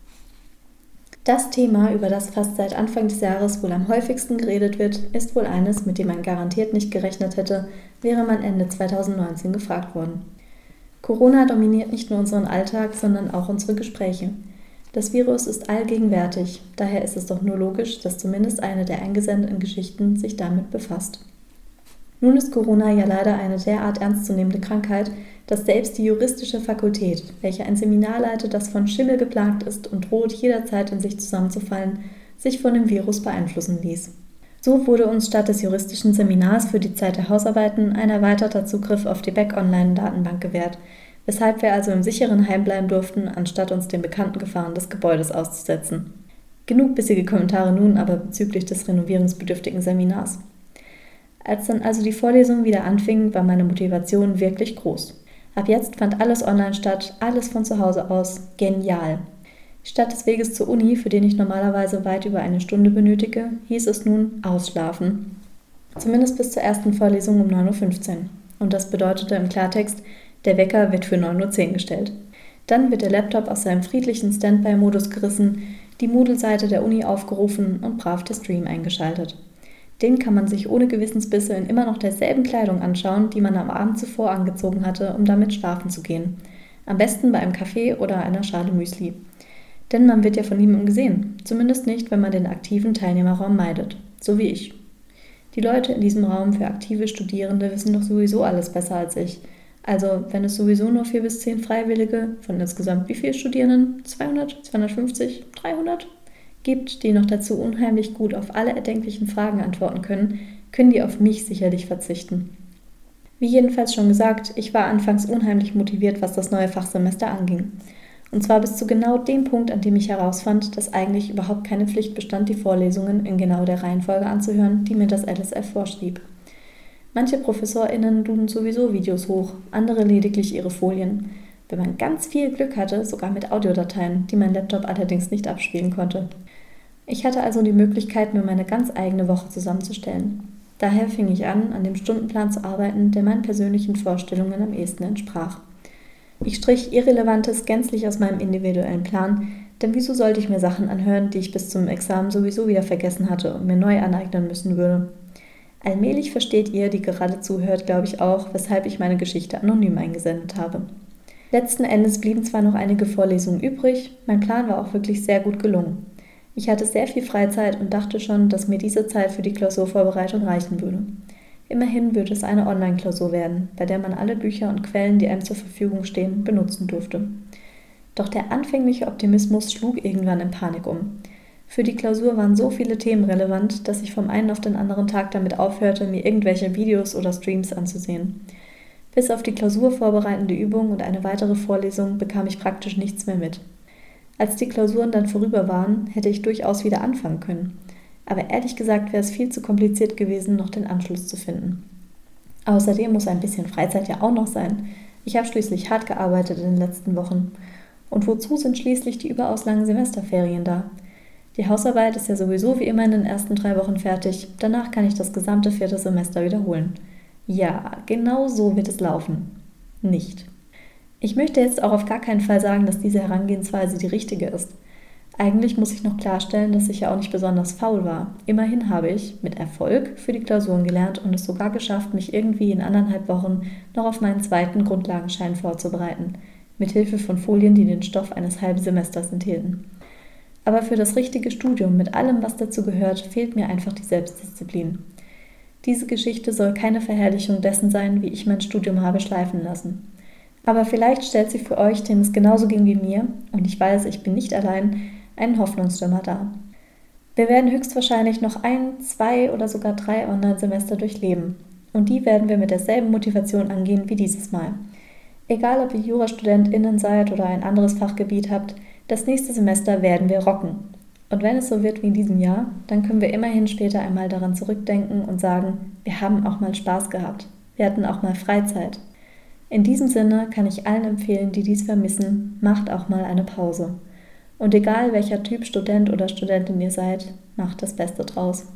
Das Thema, über das fast seit Anfang des Jahres wohl am häufigsten geredet wird, ist wohl eines, mit dem man garantiert nicht gerechnet hätte, wäre man Ende zweitausendneunzehn gefragt worden. Corona dominiert nicht nur unseren Alltag, sondern auch unsere Gespräche. Das Virus ist allgegenwärtig, daher ist es doch nur logisch, dass zumindest eine der eingesendeten Geschichten sich damit befasst. Nun ist Corona ja leider eine derart ernstzunehmende Krankheit, dass selbst die juristische Fakultät, welche ein Seminar leitet, das von Schimmel geplagt ist und droht jederzeit in sich zusammenzufallen, sich von dem Virus beeinflussen ließ. So wurde uns statt des juristischen Seminars für die Zeit der Hausarbeiten ein erweiterter Zugriff auf die Beck-Online-Datenbank gewährt, weshalb wir also im sicheren Heim bleiben durften, anstatt uns den bekannten Gefahren des Gebäudes auszusetzen. Genug bissige Kommentare nun aber bezüglich des renovierungsbedürftigen Seminars. Als dann also die Vorlesungen wieder anfingen, war meine Motivation wirklich groß. Ab jetzt fand alles online statt, alles von zu Hause aus. Genial! Statt des Weges zur Uni, für den ich normalerweise weit über eine Stunde benötige, hieß es nun ausschlafen. Zumindest bis zur ersten Vorlesung um neun Uhr fünfzehn. Und das bedeutete im Klartext, der Wecker wird für neun Uhr zehn gestellt. Dann wird der Laptop aus seinem friedlichen Standby-Modus gerissen, die Moodle-Seite der Uni aufgerufen und brav der Stream eingeschaltet. Den kann man sich ohne Gewissensbisse in immer noch derselben Kleidung anschauen, die man am Abend zuvor angezogen hatte, um damit schlafen zu gehen. Am besten bei einem Kaffee oder einer Schale Müsli. Denn man wird ja von niemandem gesehen, zumindest nicht, wenn man den aktiven Teilnehmerraum meidet, so wie ich. Die Leute in diesem Raum für aktive Studierende wissen doch sowieso alles besser als ich. Also, wenn es sowieso nur vier bis zehn Freiwillige von insgesamt wie vielen Studierenden? zweihundert, zweihundertfünfzig, dreihundert? Gibt, die noch dazu unheimlich gut auf alle erdenklichen Fragen antworten können, können die auf mich sicherlich verzichten. Wie jedenfalls schon gesagt, ich war anfangs unheimlich motiviert, was das neue Fachsemester anging. Und zwar bis zu genau dem Punkt, an dem ich herausfand, dass eigentlich überhaupt keine Pflicht bestand, die Vorlesungen in genau der Reihenfolge anzuhören, die mir das L S F vorschrieb. Manche ProfessorInnen luden sowieso Videos hoch, andere lediglich ihre Folien. Wenn man ganz viel Glück hatte, sogar mit Audiodateien, die mein Laptop allerdings nicht abspielen konnte. Ich hatte also die Möglichkeit, mir meine ganz eigene Woche zusammenzustellen. Daher fing ich an, an dem Stundenplan zu arbeiten, der meinen persönlichen Vorstellungen am ehesten entsprach. Ich strich Irrelevantes gänzlich aus meinem individuellen Plan, denn wieso sollte ich mir Sachen anhören, die ich bis zum Examen sowieso wieder vergessen hatte und mir neu aneignen müssen würde. Allmählich versteht ihr, die gerade zuhört, glaube ich auch, weshalb ich meine Geschichte anonym eingesendet habe. Letzten Endes blieben zwar noch einige Vorlesungen übrig, mein Plan war auch wirklich sehr gut gelungen. Ich hatte sehr viel Freizeit und dachte schon, dass mir diese Zeit für die Klausurvorbereitung reichen würde. Immerhin würde es eine Online-Klausur werden, bei der man alle Bücher und Quellen, die einem zur Verfügung stehen, benutzen durfte. Doch der anfängliche Optimismus schlug irgendwann in Panik um. Für die Klausur waren so viele Themen relevant, dass ich vom einen auf den anderen Tag damit aufhörte, mir irgendwelche Videos oder Streams anzusehen. Bis auf die Klausur vorbereitende Übung und eine weitere Vorlesung bekam ich praktisch nichts mehr mit. Als die Klausuren dann vorüber waren, hätte ich durchaus wieder anfangen können. Aber ehrlich gesagt wäre es viel zu kompliziert gewesen, noch den Anschluss zu finden. Außerdem muss ein bisschen Freizeit ja auch noch sein. Ich habe schließlich hart gearbeitet in den letzten Wochen. Und wozu sind schließlich die überaus langen Semesterferien da? Die Hausarbeit ist ja sowieso wie immer in den ersten drei Wochen fertig. Danach kann ich das gesamte vierte Semester wiederholen. Ja, genau so wird es laufen. Nicht. Ich möchte jetzt auch auf gar keinen Fall sagen, dass diese Herangehensweise die richtige ist. Eigentlich muss ich noch klarstellen, dass ich ja auch nicht besonders faul war. Immerhin habe ich, mit Erfolg, für die Klausuren gelernt und es sogar geschafft, mich irgendwie in anderthalb Wochen noch auf meinen zweiten Grundlagenschein vorzubereiten, mit Hilfe von Folien, die den Stoff eines halben Semesters enthielten. Aber für das richtige Studium mit allem, was dazu gehört, fehlt mir einfach die Selbstdisziplin. Diese Geschichte soll keine Verherrlichung dessen sein, wie ich mein Studium habe schleifen lassen. Aber vielleicht stellt sie für euch, denen es genauso ging wie mir, und ich weiß, ich bin nicht allein, einen Hoffnungsschimmer dar. Wir werden höchstwahrscheinlich noch ein, zwei oder sogar drei Online-Semester durchleben. Und die werden wir mit derselben Motivation angehen wie dieses Mal. Egal, ob ihr JurastudentInnen seid oder ein anderes Fachgebiet habt, das nächste Semester werden wir rocken. Und wenn es so wird wie in diesem Jahr, dann können wir immerhin später einmal daran zurückdenken und sagen, wir haben auch mal Spaß gehabt. Wir hatten auch mal Freizeit. In diesem Sinne kann ich allen empfehlen, die dies vermissen, macht auch mal eine Pause. Und egal welcher Typ Student oder Studentin ihr seid, macht das Beste draus.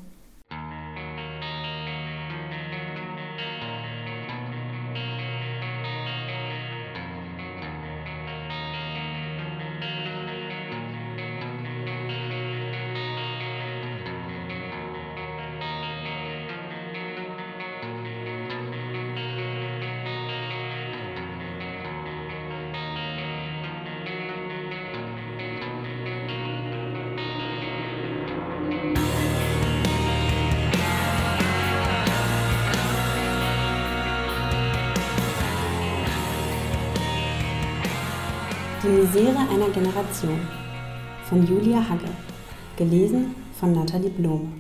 Die Misere einer Generation von Julia Hagge, gelesen von Nathalie Blome.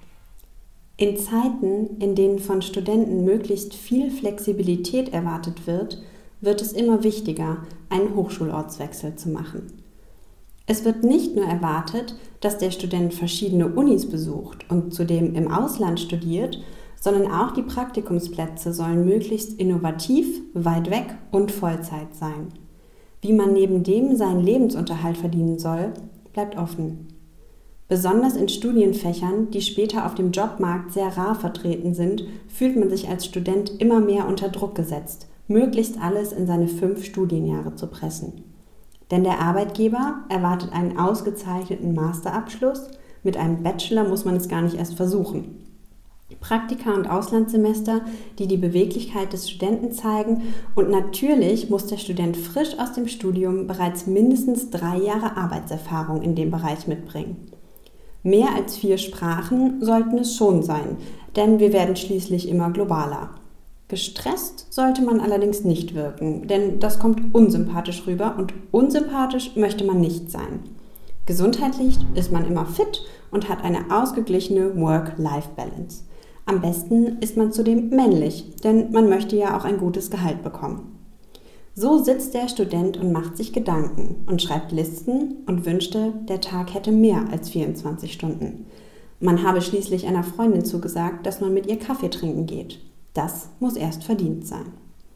In Zeiten, in denen von Studenten möglichst viel Flexibilität erwartet wird, wird es immer wichtiger, einen Hochschulortswechsel zu machen. Es wird nicht nur erwartet, dass der Student verschiedene Unis besucht und zudem im Ausland studiert, sondern auch die Praktikumsplätze sollen möglichst innovativ, weit weg und Vollzeit sein. Wie man neben dem seinen Lebensunterhalt verdienen soll, bleibt offen. Besonders in Studienfächern, die später auf dem Jobmarkt sehr rar vertreten sind, fühlt man sich als Student immer mehr unter Druck gesetzt, möglichst alles in seine fünf Studienjahre zu pressen. Denn der Arbeitgeber erwartet einen ausgezeichneten Masterabschluss, mit einem Bachelor muss man es gar nicht erst versuchen. Praktika und Auslandssemester, die die Beweglichkeit des Studenten zeigen, und natürlich muss der Student frisch aus dem Studium bereits mindestens drei Jahre Arbeitserfahrung in dem Bereich mitbringen. Mehr als vier Sprachen sollten es schon sein, denn wir werden schließlich immer globaler. Gestresst sollte man allerdings nicht wirken, denn das kommt unsympathisch rüber und unsympathisch möchte man nicht sein. Gesundheitlich ist man immer fit und hat eine ausgeglichene Work-Life-Balance. Am besten ist man zudem männlich, denn man möchte ja auch ein gutes Gehalt bekommen. So sitzt der Student und macht sich Gedanken und schreibt Listen und wünschte, der Tag hätte mehr als vierundzwanzig Stunden. Man habe schließlich einer Freundin zugesagt, dass man mit ihr Kaffee trinken geht. Das muss erst verdient sein.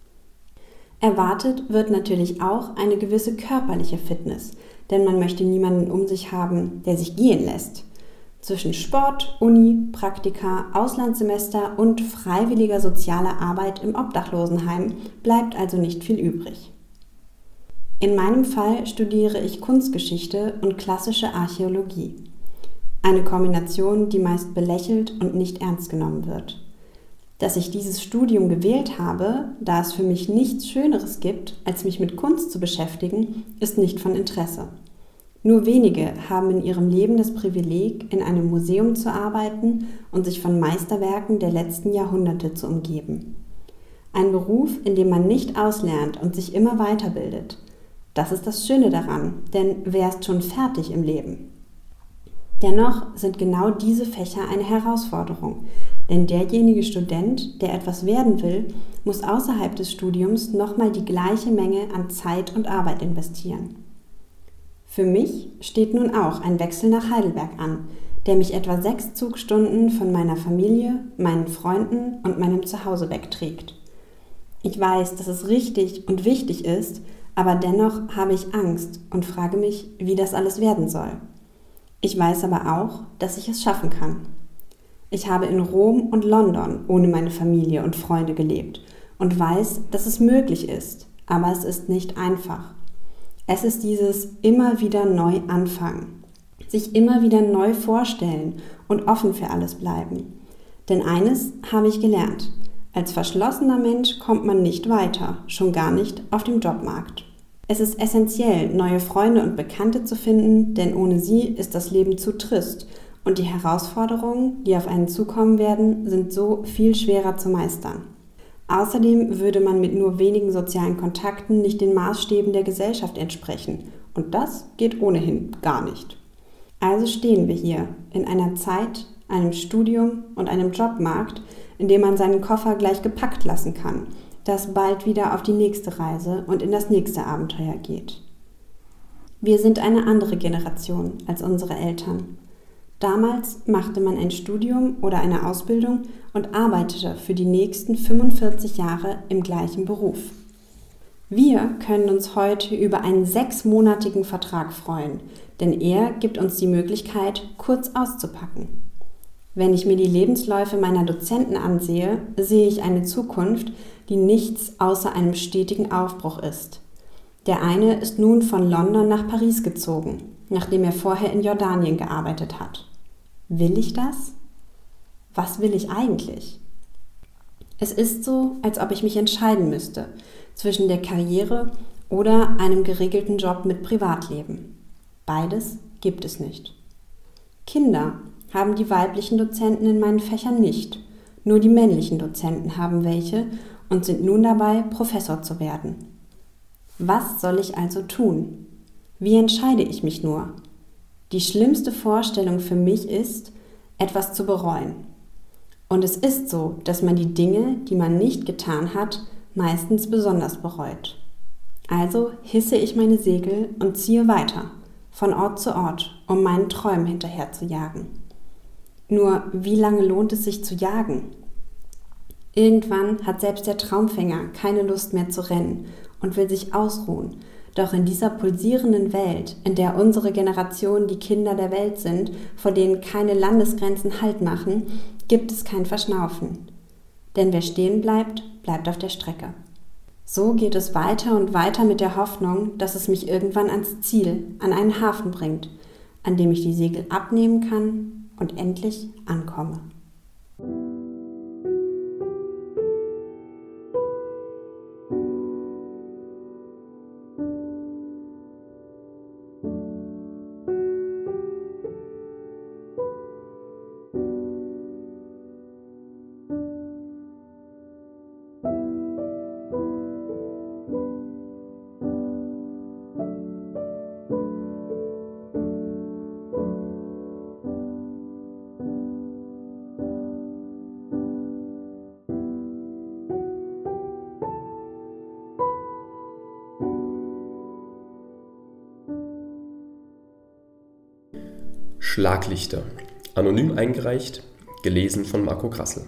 Erwartet wird natürlich auch eine gewisse körperliche Fitness, denn man möchte niemanden um sich haben, der sich gehen lässt. Zwischen Sport, Uni, Praktika, Auslandssemester und freiwilliger sozialer Arbeit im Obdachlosenheim bleibt also nicht viel übrig. In meinem Fall studiere ich Kunstgeschichte und klassische Archäologie. Eine Kombination, die meist belächelt und nicht ernst genommen wird. Dass ich dieses Studium gewählt habe, da es für mich nichts Schöneres gibt, als mich mit Kunst zu beschäftigen, ist nicht von Interesse. Nur wenige haben in ihrem Leben das Privileg, in einem Museum zu arbeiten und sich von Meisterwerken der letzten Jahrhunderte zu umgeben. Ein Beruf, in dem man nicht auslernt und sich immer weiterbildet. Das ist das Schöne daran, denn wer ist schon fertig im Leben? Dennoch sind genau diese Fächer eine Herausforderung, denn derjenige Student, der etwas werden will, muss außerhalb des Studiums nochmal die gleiche Menge an Zeit und Arbeit investieren. Für mich steht nun auch ein Wechsel nach Heidelberg an, der mich etwa sechs Zugstunden von meiner Familie, meinen Freunden und meinem Zuhause wegträgt. Ich weiß, dass es richtig und wichtig ist, aber dennoch habe ich Angst und frage mich, wie das alles werden soll. Ich weiß aber auch, dass ich es schaffen kann. Ich habe in Rom und London ohne meine Familie und Freunde gelebt und weiß, dass es möglich ist, aber es ist nicht einfach. Es ist dieses immer wieder neu anfangen, sich immer wieder neu vorstellen und offen für alles bleiben. Denn eines habe ich gelernt, als verschlossener Mensch kommt man nicht weiter, schon gar nicht auf dem Jobmarkt. Es ist essentiell, neue Freunde und Bekannte zu finden, denn ohne sie ist das Leben zu trist und die Herausforderungen, die auf einen zukommen werden, sind so viel schwerer zu meistern. Außerdem würde man mit nur wenigen sozialen Kontakten nicht den Maßstäben der Gesellschaft entsprechen. Und das geht ohnehin gar nicht. Also stehen wir hier in einer Zeit, einem Studium und einem Jobmarkt, in dem man seinen Koffer gleich gepackt lassen kann, das bald wieder auf die nächste Reise und in das nächste Abenteuer geht. Wir sind eine andere Generation als unsere Eltern. Damals machte man ein Studium oder eine Ausbildung und arbeitete für die nächsten fünfundvierzig Jahre im gleichen Beruf. Wir können uns heute über einen sechsmonatigen Vertrag freuen, denn er gibt uns die Möglichkeit, kurz auszupacken. Wenn ich mir die Lebensläufe meiner Dozenten ansehe, sehe ich eine Zukunft, die nichts außer einem stetigen Aufbruch ist. Der eine ist nun von London nach Paris gezogen, nachdem er vorher in Jordanien gearbeitet hat. Will ich das? Was will ich eigentlich? Es ist so, als ob ich mich entscheiden müsste zwischen der Karriere oder einem geregelten Job mit Privatleben. Beides gibt es nicht. Kinder haben die weiblichen Dozenten in meinen Fächern nicht. Nur die männlichen Dozenten haben welche und sind nun dabei, Professor zu werden. Was soll ich also tun? Wie entscheide ich mich nur? Die schlimmste Vorstellung für mich ist, etwas zu bereuen. Und es ist so, dass man die Dinge, die man nicht getan hat, meistens besonders bereut. Also hisse ich meine Segel und ziehe weiter, von Ort zu Ort, um meinen Träumen hinterher zu jagen. Nur, wie lange lohnt es sich zu jagen? Irgendwann hat selbst der Traumfänger keine Lust mehr zu rennen und will sich ausruhen. Doch in dieser pulsierenden Welt, in der unsere Generation die Kinder der Welt sind, vor denen keine Landesgrenzen Halt machen, gibt es kein Verschnaufen. Denn wer stehen bleibt, bleibt auf der Strecke. So geht es weiter und weiter mit der Hoffnung, dass es mich irgendwann ans Ziel, an einen Hafen bringt, an dem ich die Segel abnehmen kann und endlich ankomme. Schlaglichter. Anonym eingereicht, gelesen von Marco Grassl.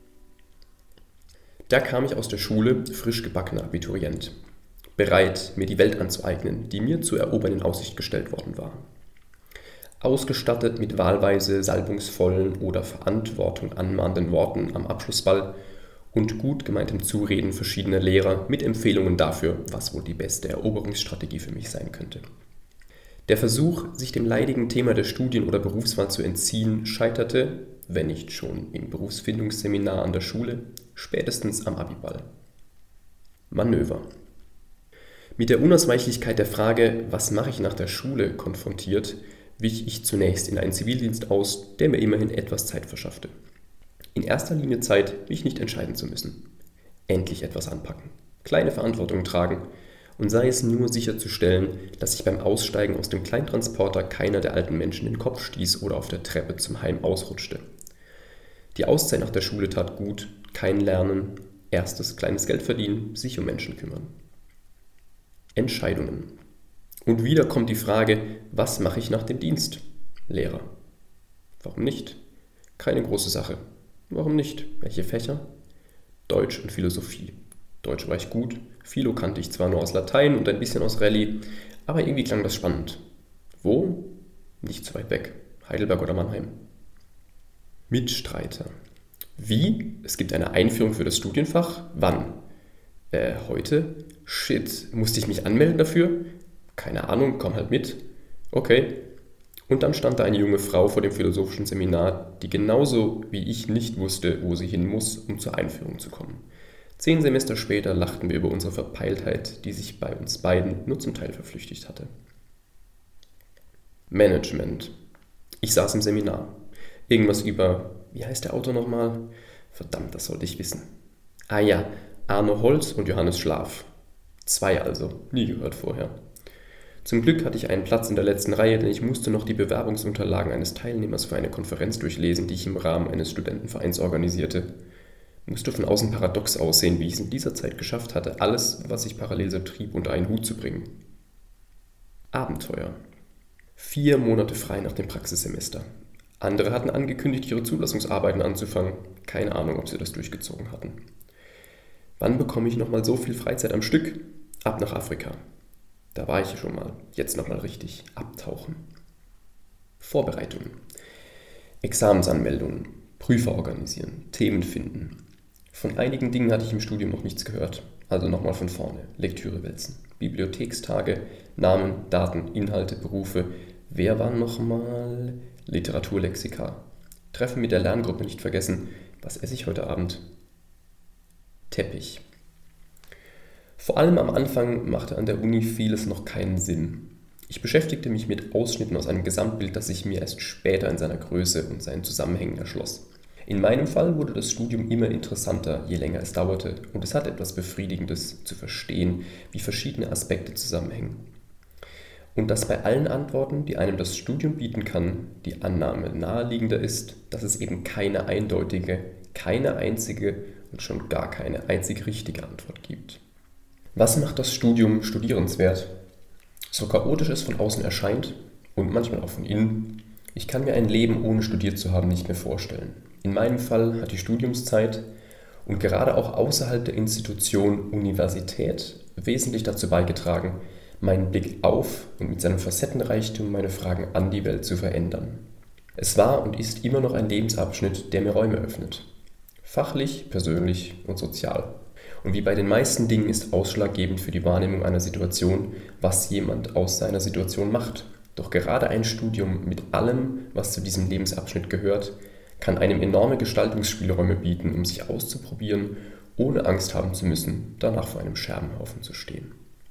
Da kam ich aus der Schule, frisch gebackener Abiturient, bereit, mir die Welt anzueignen, die mir zu erobern in Aussicht gestellt worden war. Ausgestattet mit wahlweise salbungsvollen oder Verantwortung anmahnenden Worten am Abschlussball und gut gemeintem Zureden verschiedener Lehrer mit Empfehlungen dafür, was wohl die beste Eroberungsstrategie für mich sein könnte. Der Versuch, sich dem leidigen Thema der Studien- oder Berufswahl zu entziehen, scheiterte, wenn nicht schon im Berufsfindungsseminar an der Schule, spätestens am Abiball. Manöver. Mit der Unausweichlichkeit der Frage, was mache ich nach der Schule, konfrontiert, wich ich zunächst in einen Zivildienst aus, der mir immerhin etwas Zeit verschaffte. In erster Linie Zeit, mich nicht entscheiden zu müssen. Endlich etwas anpacken, kleine Verantwortung tragen, und sei es nur sicherzustellen, dass sich beim Aussteigen aus dem Kleintransporter keiner der alten Menschen den Kopf stieß oder auf der Treppe zum Heim ausrutschte. Die Auszeit nach der Schule tat gut, kein Lernen, erstes kleines Geld verdienen, sich um Menschen kümmern. Entscheidungen. Und wieder kommt die Frage, was mache ich nach dem Dienst? Lehrer. Warum nicht? Keine große Sache. Warum nicht? Welche Fächer? Deutsch und Philosophie. Deutsch war ich gut, Philo kannte ich zwar nur aus Latein und ein bisschen aus Rallye, aber irgendwie klang das spannend. Wo? Nicht so weit weg. Heidelberg oder Mannheim. Mitstreiter. Wie? Es gibt eine Einführung für das Studienfach? Wann? Äh, heute? Shit, musste ich mich anmelden dafür? Keine Ahnung, komm halt mit. Okay. Und dann stand da eine junge Frau vor dem philosophischen Seminar, die genauso wie ich nicht wusste, wo sie hin muss, um zur Einführung zu kommen. Zehn Semester später lachten wir über unsere Verpeiltheit, die sich bei uns beiden nur zum Teil verflüchtigt hatte. Management. Ich saß im Seminar. Irgendwas über, wie heißt der Autor nochmal? Verdammt, das sollte ich wissen. Ah ja, Arno Holz und Johannes Schlaf. Zwei also, nie gehört vorher. Zum Glück hatte ich einen Platz in der letzten Reihe, denn ich musste noch die Bewerbungsunterlagen eines Teilnehmers für eine Konferenz durchlesen, die ich im Rahmen eines Studentenvereins organisierte. Musste von außen paradox aussehen, wie ich es in dieser Zeit geschafft hatte, alles, was ich parallel so trieb, unter einen Hut zu bringen. Abenteuer. Vier Monate frei nach dem Praxissemester. Andere hatten angekündigt, ihre Zulassungsarbeiten anzufangen. Keine Ahnung, ob sie das durchgezogen hatten. Wann bekomme ich nochmal so viel Freizeit am Stück? Ab nach Afrika. Da war ich schon mal. Jetzt nochmal richtig abtauchen. Vorbereitungen. Examensanmeldungen. Prüfer organisieren. Themen finden. Von einigen Dingen hatte ich im Studium noch nichts gehört. Also nochmal von vorne. Lektüre wälzen. Bibliothekstage. Namen, Daten, Inhalte, Berufe. Wer war nochmal? Literaturlexika. Treffen mit der Lerngruppe nicht vergessen. Was esse ich heute Abend? Teppich. Vor allem am Anfang machte an der Uni vieles noch keinen Sinn. Ich beschäftigte mich mit Ausschnitten aus einem Gesamtbild, das sich mir erst später in seiner Größe und seinen Zusammenhängen erschloss. In meinem Fall wurde das Studium immer interessanter, je länger es dauerte, und es hat etwas Befriedigendes zu verstehen, wie verschiedene Aspekte zusammenhängen. Und dass bei allen Antworten, die einem das Studium bieten kann, die Annahme naheliegender ist, dass es eben keine eindeutige, keine einzige und schon gar keine einzig richtige Antwort gibt. Was macht das Studium studierenswert? So chaotisch es von außen erscheint und manchmal auch von innen, ich kann mir ein Leben ohne studiert zu haben nicht mehr vorstellen. In meinem Fall hat die Studiumszeit und gerade auch außerhalb der Institution Universität wesentlich dazu beigetragen, meinen Blick auf und mit seinem Facettenreichtum meine Fragen an die Welt zu verändern. Es war und ist immer noch ein Lebensabschnitt, der mir Räume öffnet. Fachlich, persönlich und sozial. Und wie bei den meisten Dingen ist ausschlaggebend für die Wahrnehmung einer Situation, was jemand aus seiner Situation macht. Doch gerade ein Studium mit allem, was zu diesem Lebensabschnitt gehört, kann einem enorme Gestaltungsspielräume bieten, um sich auszuprobieren, ohne Angst haben zu müssen, danach vor einem Scherbenhaufen zu stehen.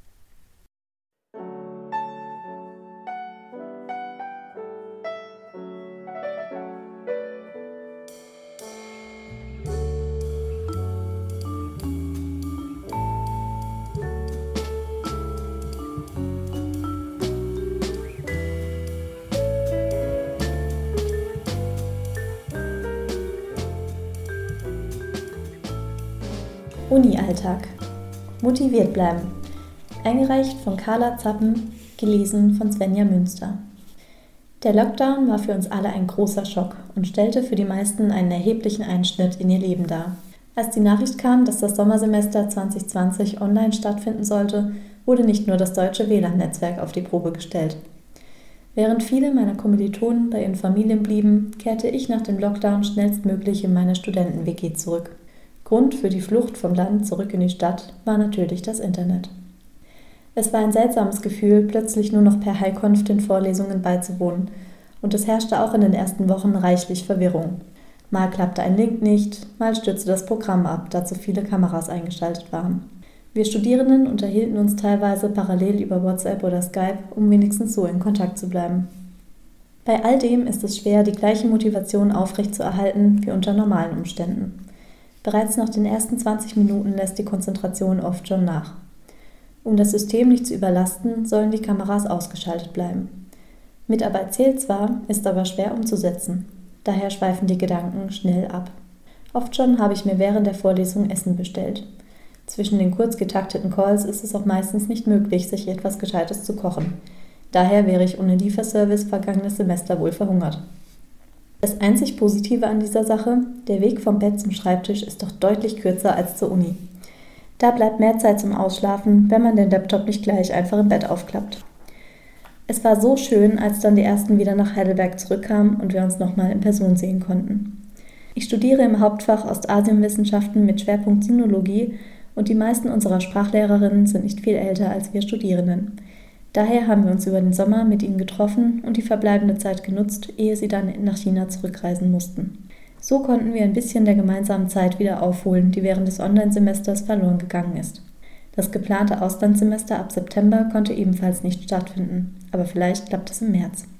Uni-Alltag. Motiviert bleiben. Eingereicht von Carla Zappen, gelesen von Svenja Münster. Der Lockdown war für uns alle ein großer Schock und stellte für die meisten einen erheblichen Einschnitt in ihr Leben dar. Als die Nachricht kam, dass das Sommersemester zwanzig zwanzig online stattfinden sollte, wurde nicht nur das deutsche W L A N-Netzwerk auf die Probe gestellt. Während viele meiner Kommilitonen bei ihren Familien blieben, kehrte ich nach dem Lockdown schnellstmöglich in meine Studenten-W G zurück. Grund für die Flucht vom Land zurück in die Stadt war natürlich das Internet. Es war ein seltsames Gefühl, plötzlich nur noch per Highconf den Vorlesungen beizuwohnen, und es herrschte auch in den ersten Wochen reichlich Verwirrung. Mal klappte ein Link nicht, mal stürzte das Programm ab, da zu viele Kameras eingeschaltet waren. Wir Studierenden unterhielten uns teilweise parallel über WhatsApp oder Skype, um wenigstens so in Kontakt zu bleiben. Bei all dem ist es schwer, die gleiche Motivation aufrechtzuerhalten wie unter normalen Umständen. Bereits nach den ersten zwanzig Minuten lässt die Konzentration oft schon nach. Um das System nicht zu überlasten, sollen die Kameras ausgeschaltet bleiben. Mitarbeit zählt zwar, ist aber schwer umzusetzen. Daher schweifen die Gedanken schnell ab. Oft schon habe ich mir während der Vorlesung Essen bestellt. Zwischen den kurz getakteten Calls ist es auch meistens nicht möglich, sich etwas Gescheites zu kochen. Daher wäre ich ohne Lieferservice vergangenes Semester wohl verhungert. Das einzig Positive an dieser Sache, der Weg vom Bett zum Schreibtisch ist doch deutlich kürzer als zur Uni. Da bleibt mehr Zeit zum Ausschlafen, wenn man den Laptop nicht gleich einfach im Bett aufklappt. Es war so schön, als dann die ersten wieder nach Heidelberg zurückkamen und wir uns nochmal in Person sehen konnten. Ich studiere im Hauptfach Ostasienwissenschaften mit Schwerpunkt Sinologie und die meisten unserer Sprachlehrerinnen sind nicht viel älter als wir Studierenden. Daher haben wir uns über den Sommer mit ihnen getroffen und die verbleibende Zeit genutzt, ehe sie dann nach China zurückreisen mussten. So konnten wir ein bisschen der gemeinsamen Zeit wieder aufholen, die während des Online-Semesters verloren gegangen ist. Das geplante Auslandssemester ab September konnte ebenfalls nicht stattfinden, aber vielleicht klappt es im März.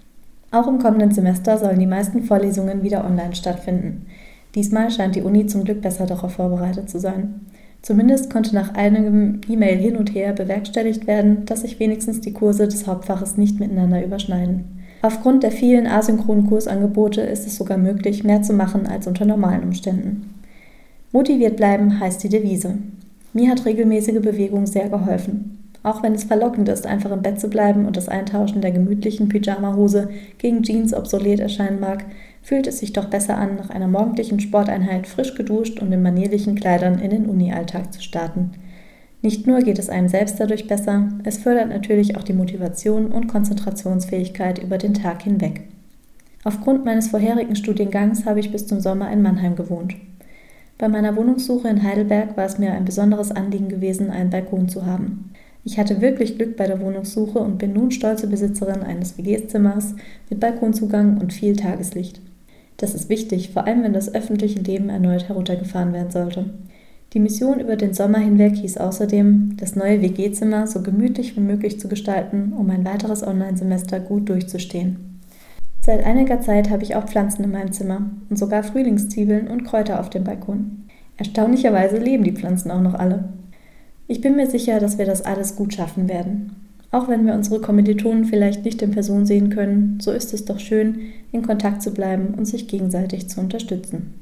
Auch im kommenden Semester sollen die meisten Vorlesungen wieder online stattfinden. Diesmal scheint die Uni zum Glück besser darauf vorbereitet zu sein. Zumindest konnte nach einigem E-Mail hin und her bewerkstelligt werden, dass sich wenigstens die Kurse des Hauptfaches nicht miteinander überschneiden. Aufgrund der vielen asynchronen Kursangebote ist es sogar möglich, mehr zu machen als unter normalen Umständen. Motiviert bleiben heißt die Devise. Mir hat regelmäßige Bewegung sehr geholfen. Auch wenn es verlockend ist, einfach im Bett zu bleiben und das Eintauschen der gemütlichen Pyjama-Hose gegen Jeans obsolet erscheinen mag, fühlt es sich doch besser an, nach einer morgendlichen Sporteinheit frisch geduscht und in manierlichen Kleidern in den Uni-Alltag zu starten. Nicht nur geht es einem selbst dadurch besser, es fördert natürlich auch die Motivation und Konzentrationsfähigkeit über den Tag hinweg. Aufgrund meines vorherigen Studiengangs habe ich bis zum Sommer in Mannheim gewohnt. Bei meiner Wohnungssuche in Heidelberg war es mir ein besonderes Anliegen gewesen, einen Balkon zu haben. Ich hatte wirklich Glück bei der Wohnungssuche und bin nun stolze Besitzerin eines W G-Zimmers mit Balkonzugang und viel Tageslicht. Das ist wichtig, vor allem wenn das öffentliche Leben erneut heruntergefahren werden sollte. Die Mission über den Sommer hinweg hieß außerdem, das neue W G-Zimmer so gemütlich wie möglich zu gestalten, um ein weiteres Online-Semester gut durchzustehen. Seit einiger Zeit habe ich auch Pflanzen in meinem Zimmer und sogar Frühlingszwiebeln und Kräuter auf dem Balkon. Erstaunlicherweise leben die Pflanzen auch noch alle. Ich bin mir sicher, dass wir das alles gut schaffen werden. Auch wenn wir unsere Kommilitonen vielleicht nicht in Person sehen können, so ist es doch schön, in Kontakt zu bleiben und sich gegenseitig zu unterstützen.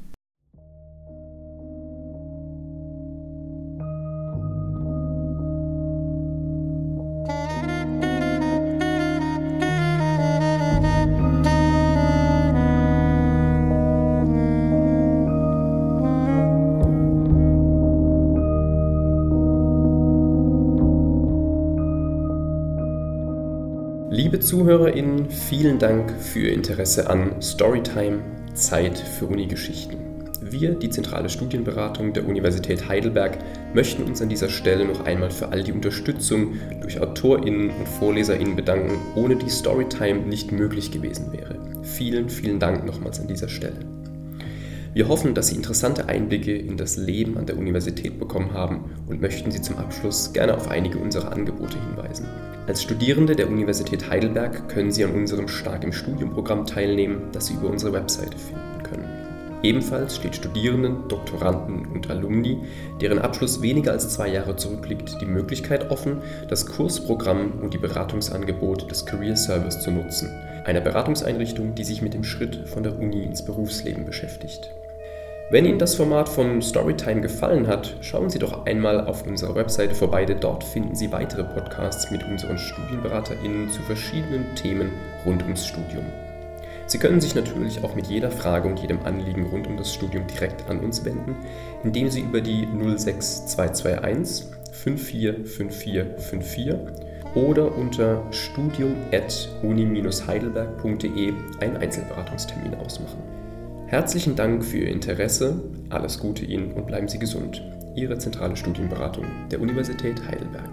Liebe ZuhörerInnen, vielen Dank für Ihr Interesse an Storytime, Zeit für Unigeschichten. Wir, die Zentrale Studienberatung der Universität Heidelberg, möchten uns an dieser Stelle noch einmal für all die Unterstützung durch AutorInnen und VorleserInnen bedanken, ohne die Storytime nicht möglich gewesen wäre. Vielen, vielen Dank nochmals an dieser Stelle. Wir hoffen, dass Sie interessante Einblicke in das Leben an der Universität bekommen haben und möchten Sie zum Abschluss gerne auf einige unserer Angebote hinweisen. Als Studierende der Universität Heidelberg können Sie an unserem Stark im Studium-Programm teilnehmen, das Sie über unsere Webseite finden können. Ebenfalls steht Studierenden, Doktoranden und Alumni, deren Abschluss weniger als zwei Jahre zurückliegt, die Möglichkeit offen, das Kursprogramm und die Beratungsangebote des Career Service zu nutzen, einer Beratungseinrichtung, die sich mit dem Schritt von der Uni ins Berufsleben beschäftigt. Wenn Ihnen das Format von Storytime gefallen hat, schauen Sie doch einmal auf unserer Webseite vorbei, denn dort finden Sie weitere Podcasts mit unseren StudienberaterInnen zu verschiedenen Themen rund ums Studium. Sie können sich natürlich auch mit jeder Frage und jedem Anliegen rund um das Studium direkt an uns wenden, indem Sie über die null sechs zwei zwei eins fünf vier fünf vier fünf vier oder unter studium at uni dash heidelberg punkt de einen Einzelberatungstermin ausmachen. Herzlichen Dank für Ihr Interesse, alles Gute Ihnen und bleiben Sie gesund. Ihre zentrale Studienberatung der Universität Heidelberg.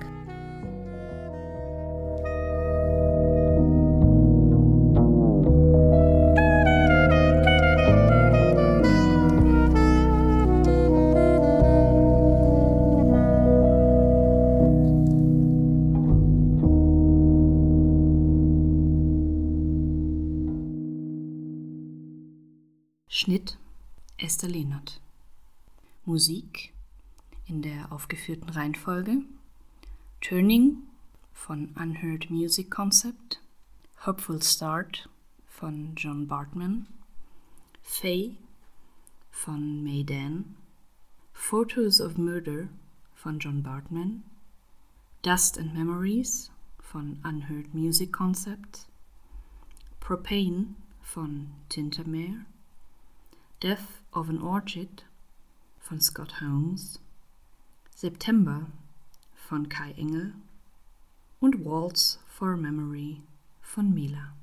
Schnitt Esther Lehnert. Musik in der aufgeführten Reihenfolge: Turning von Unheard Music Concept, Hopeful Start von John Bartman, Faye von Maydan, Photos of Murder von John Bartman, Dust and Memories von Unheard Music Concept, Propane von Tintermere, Death of an Orchid von Scott Holmes, September von Kai Engel und Waltz for Memory von Mila.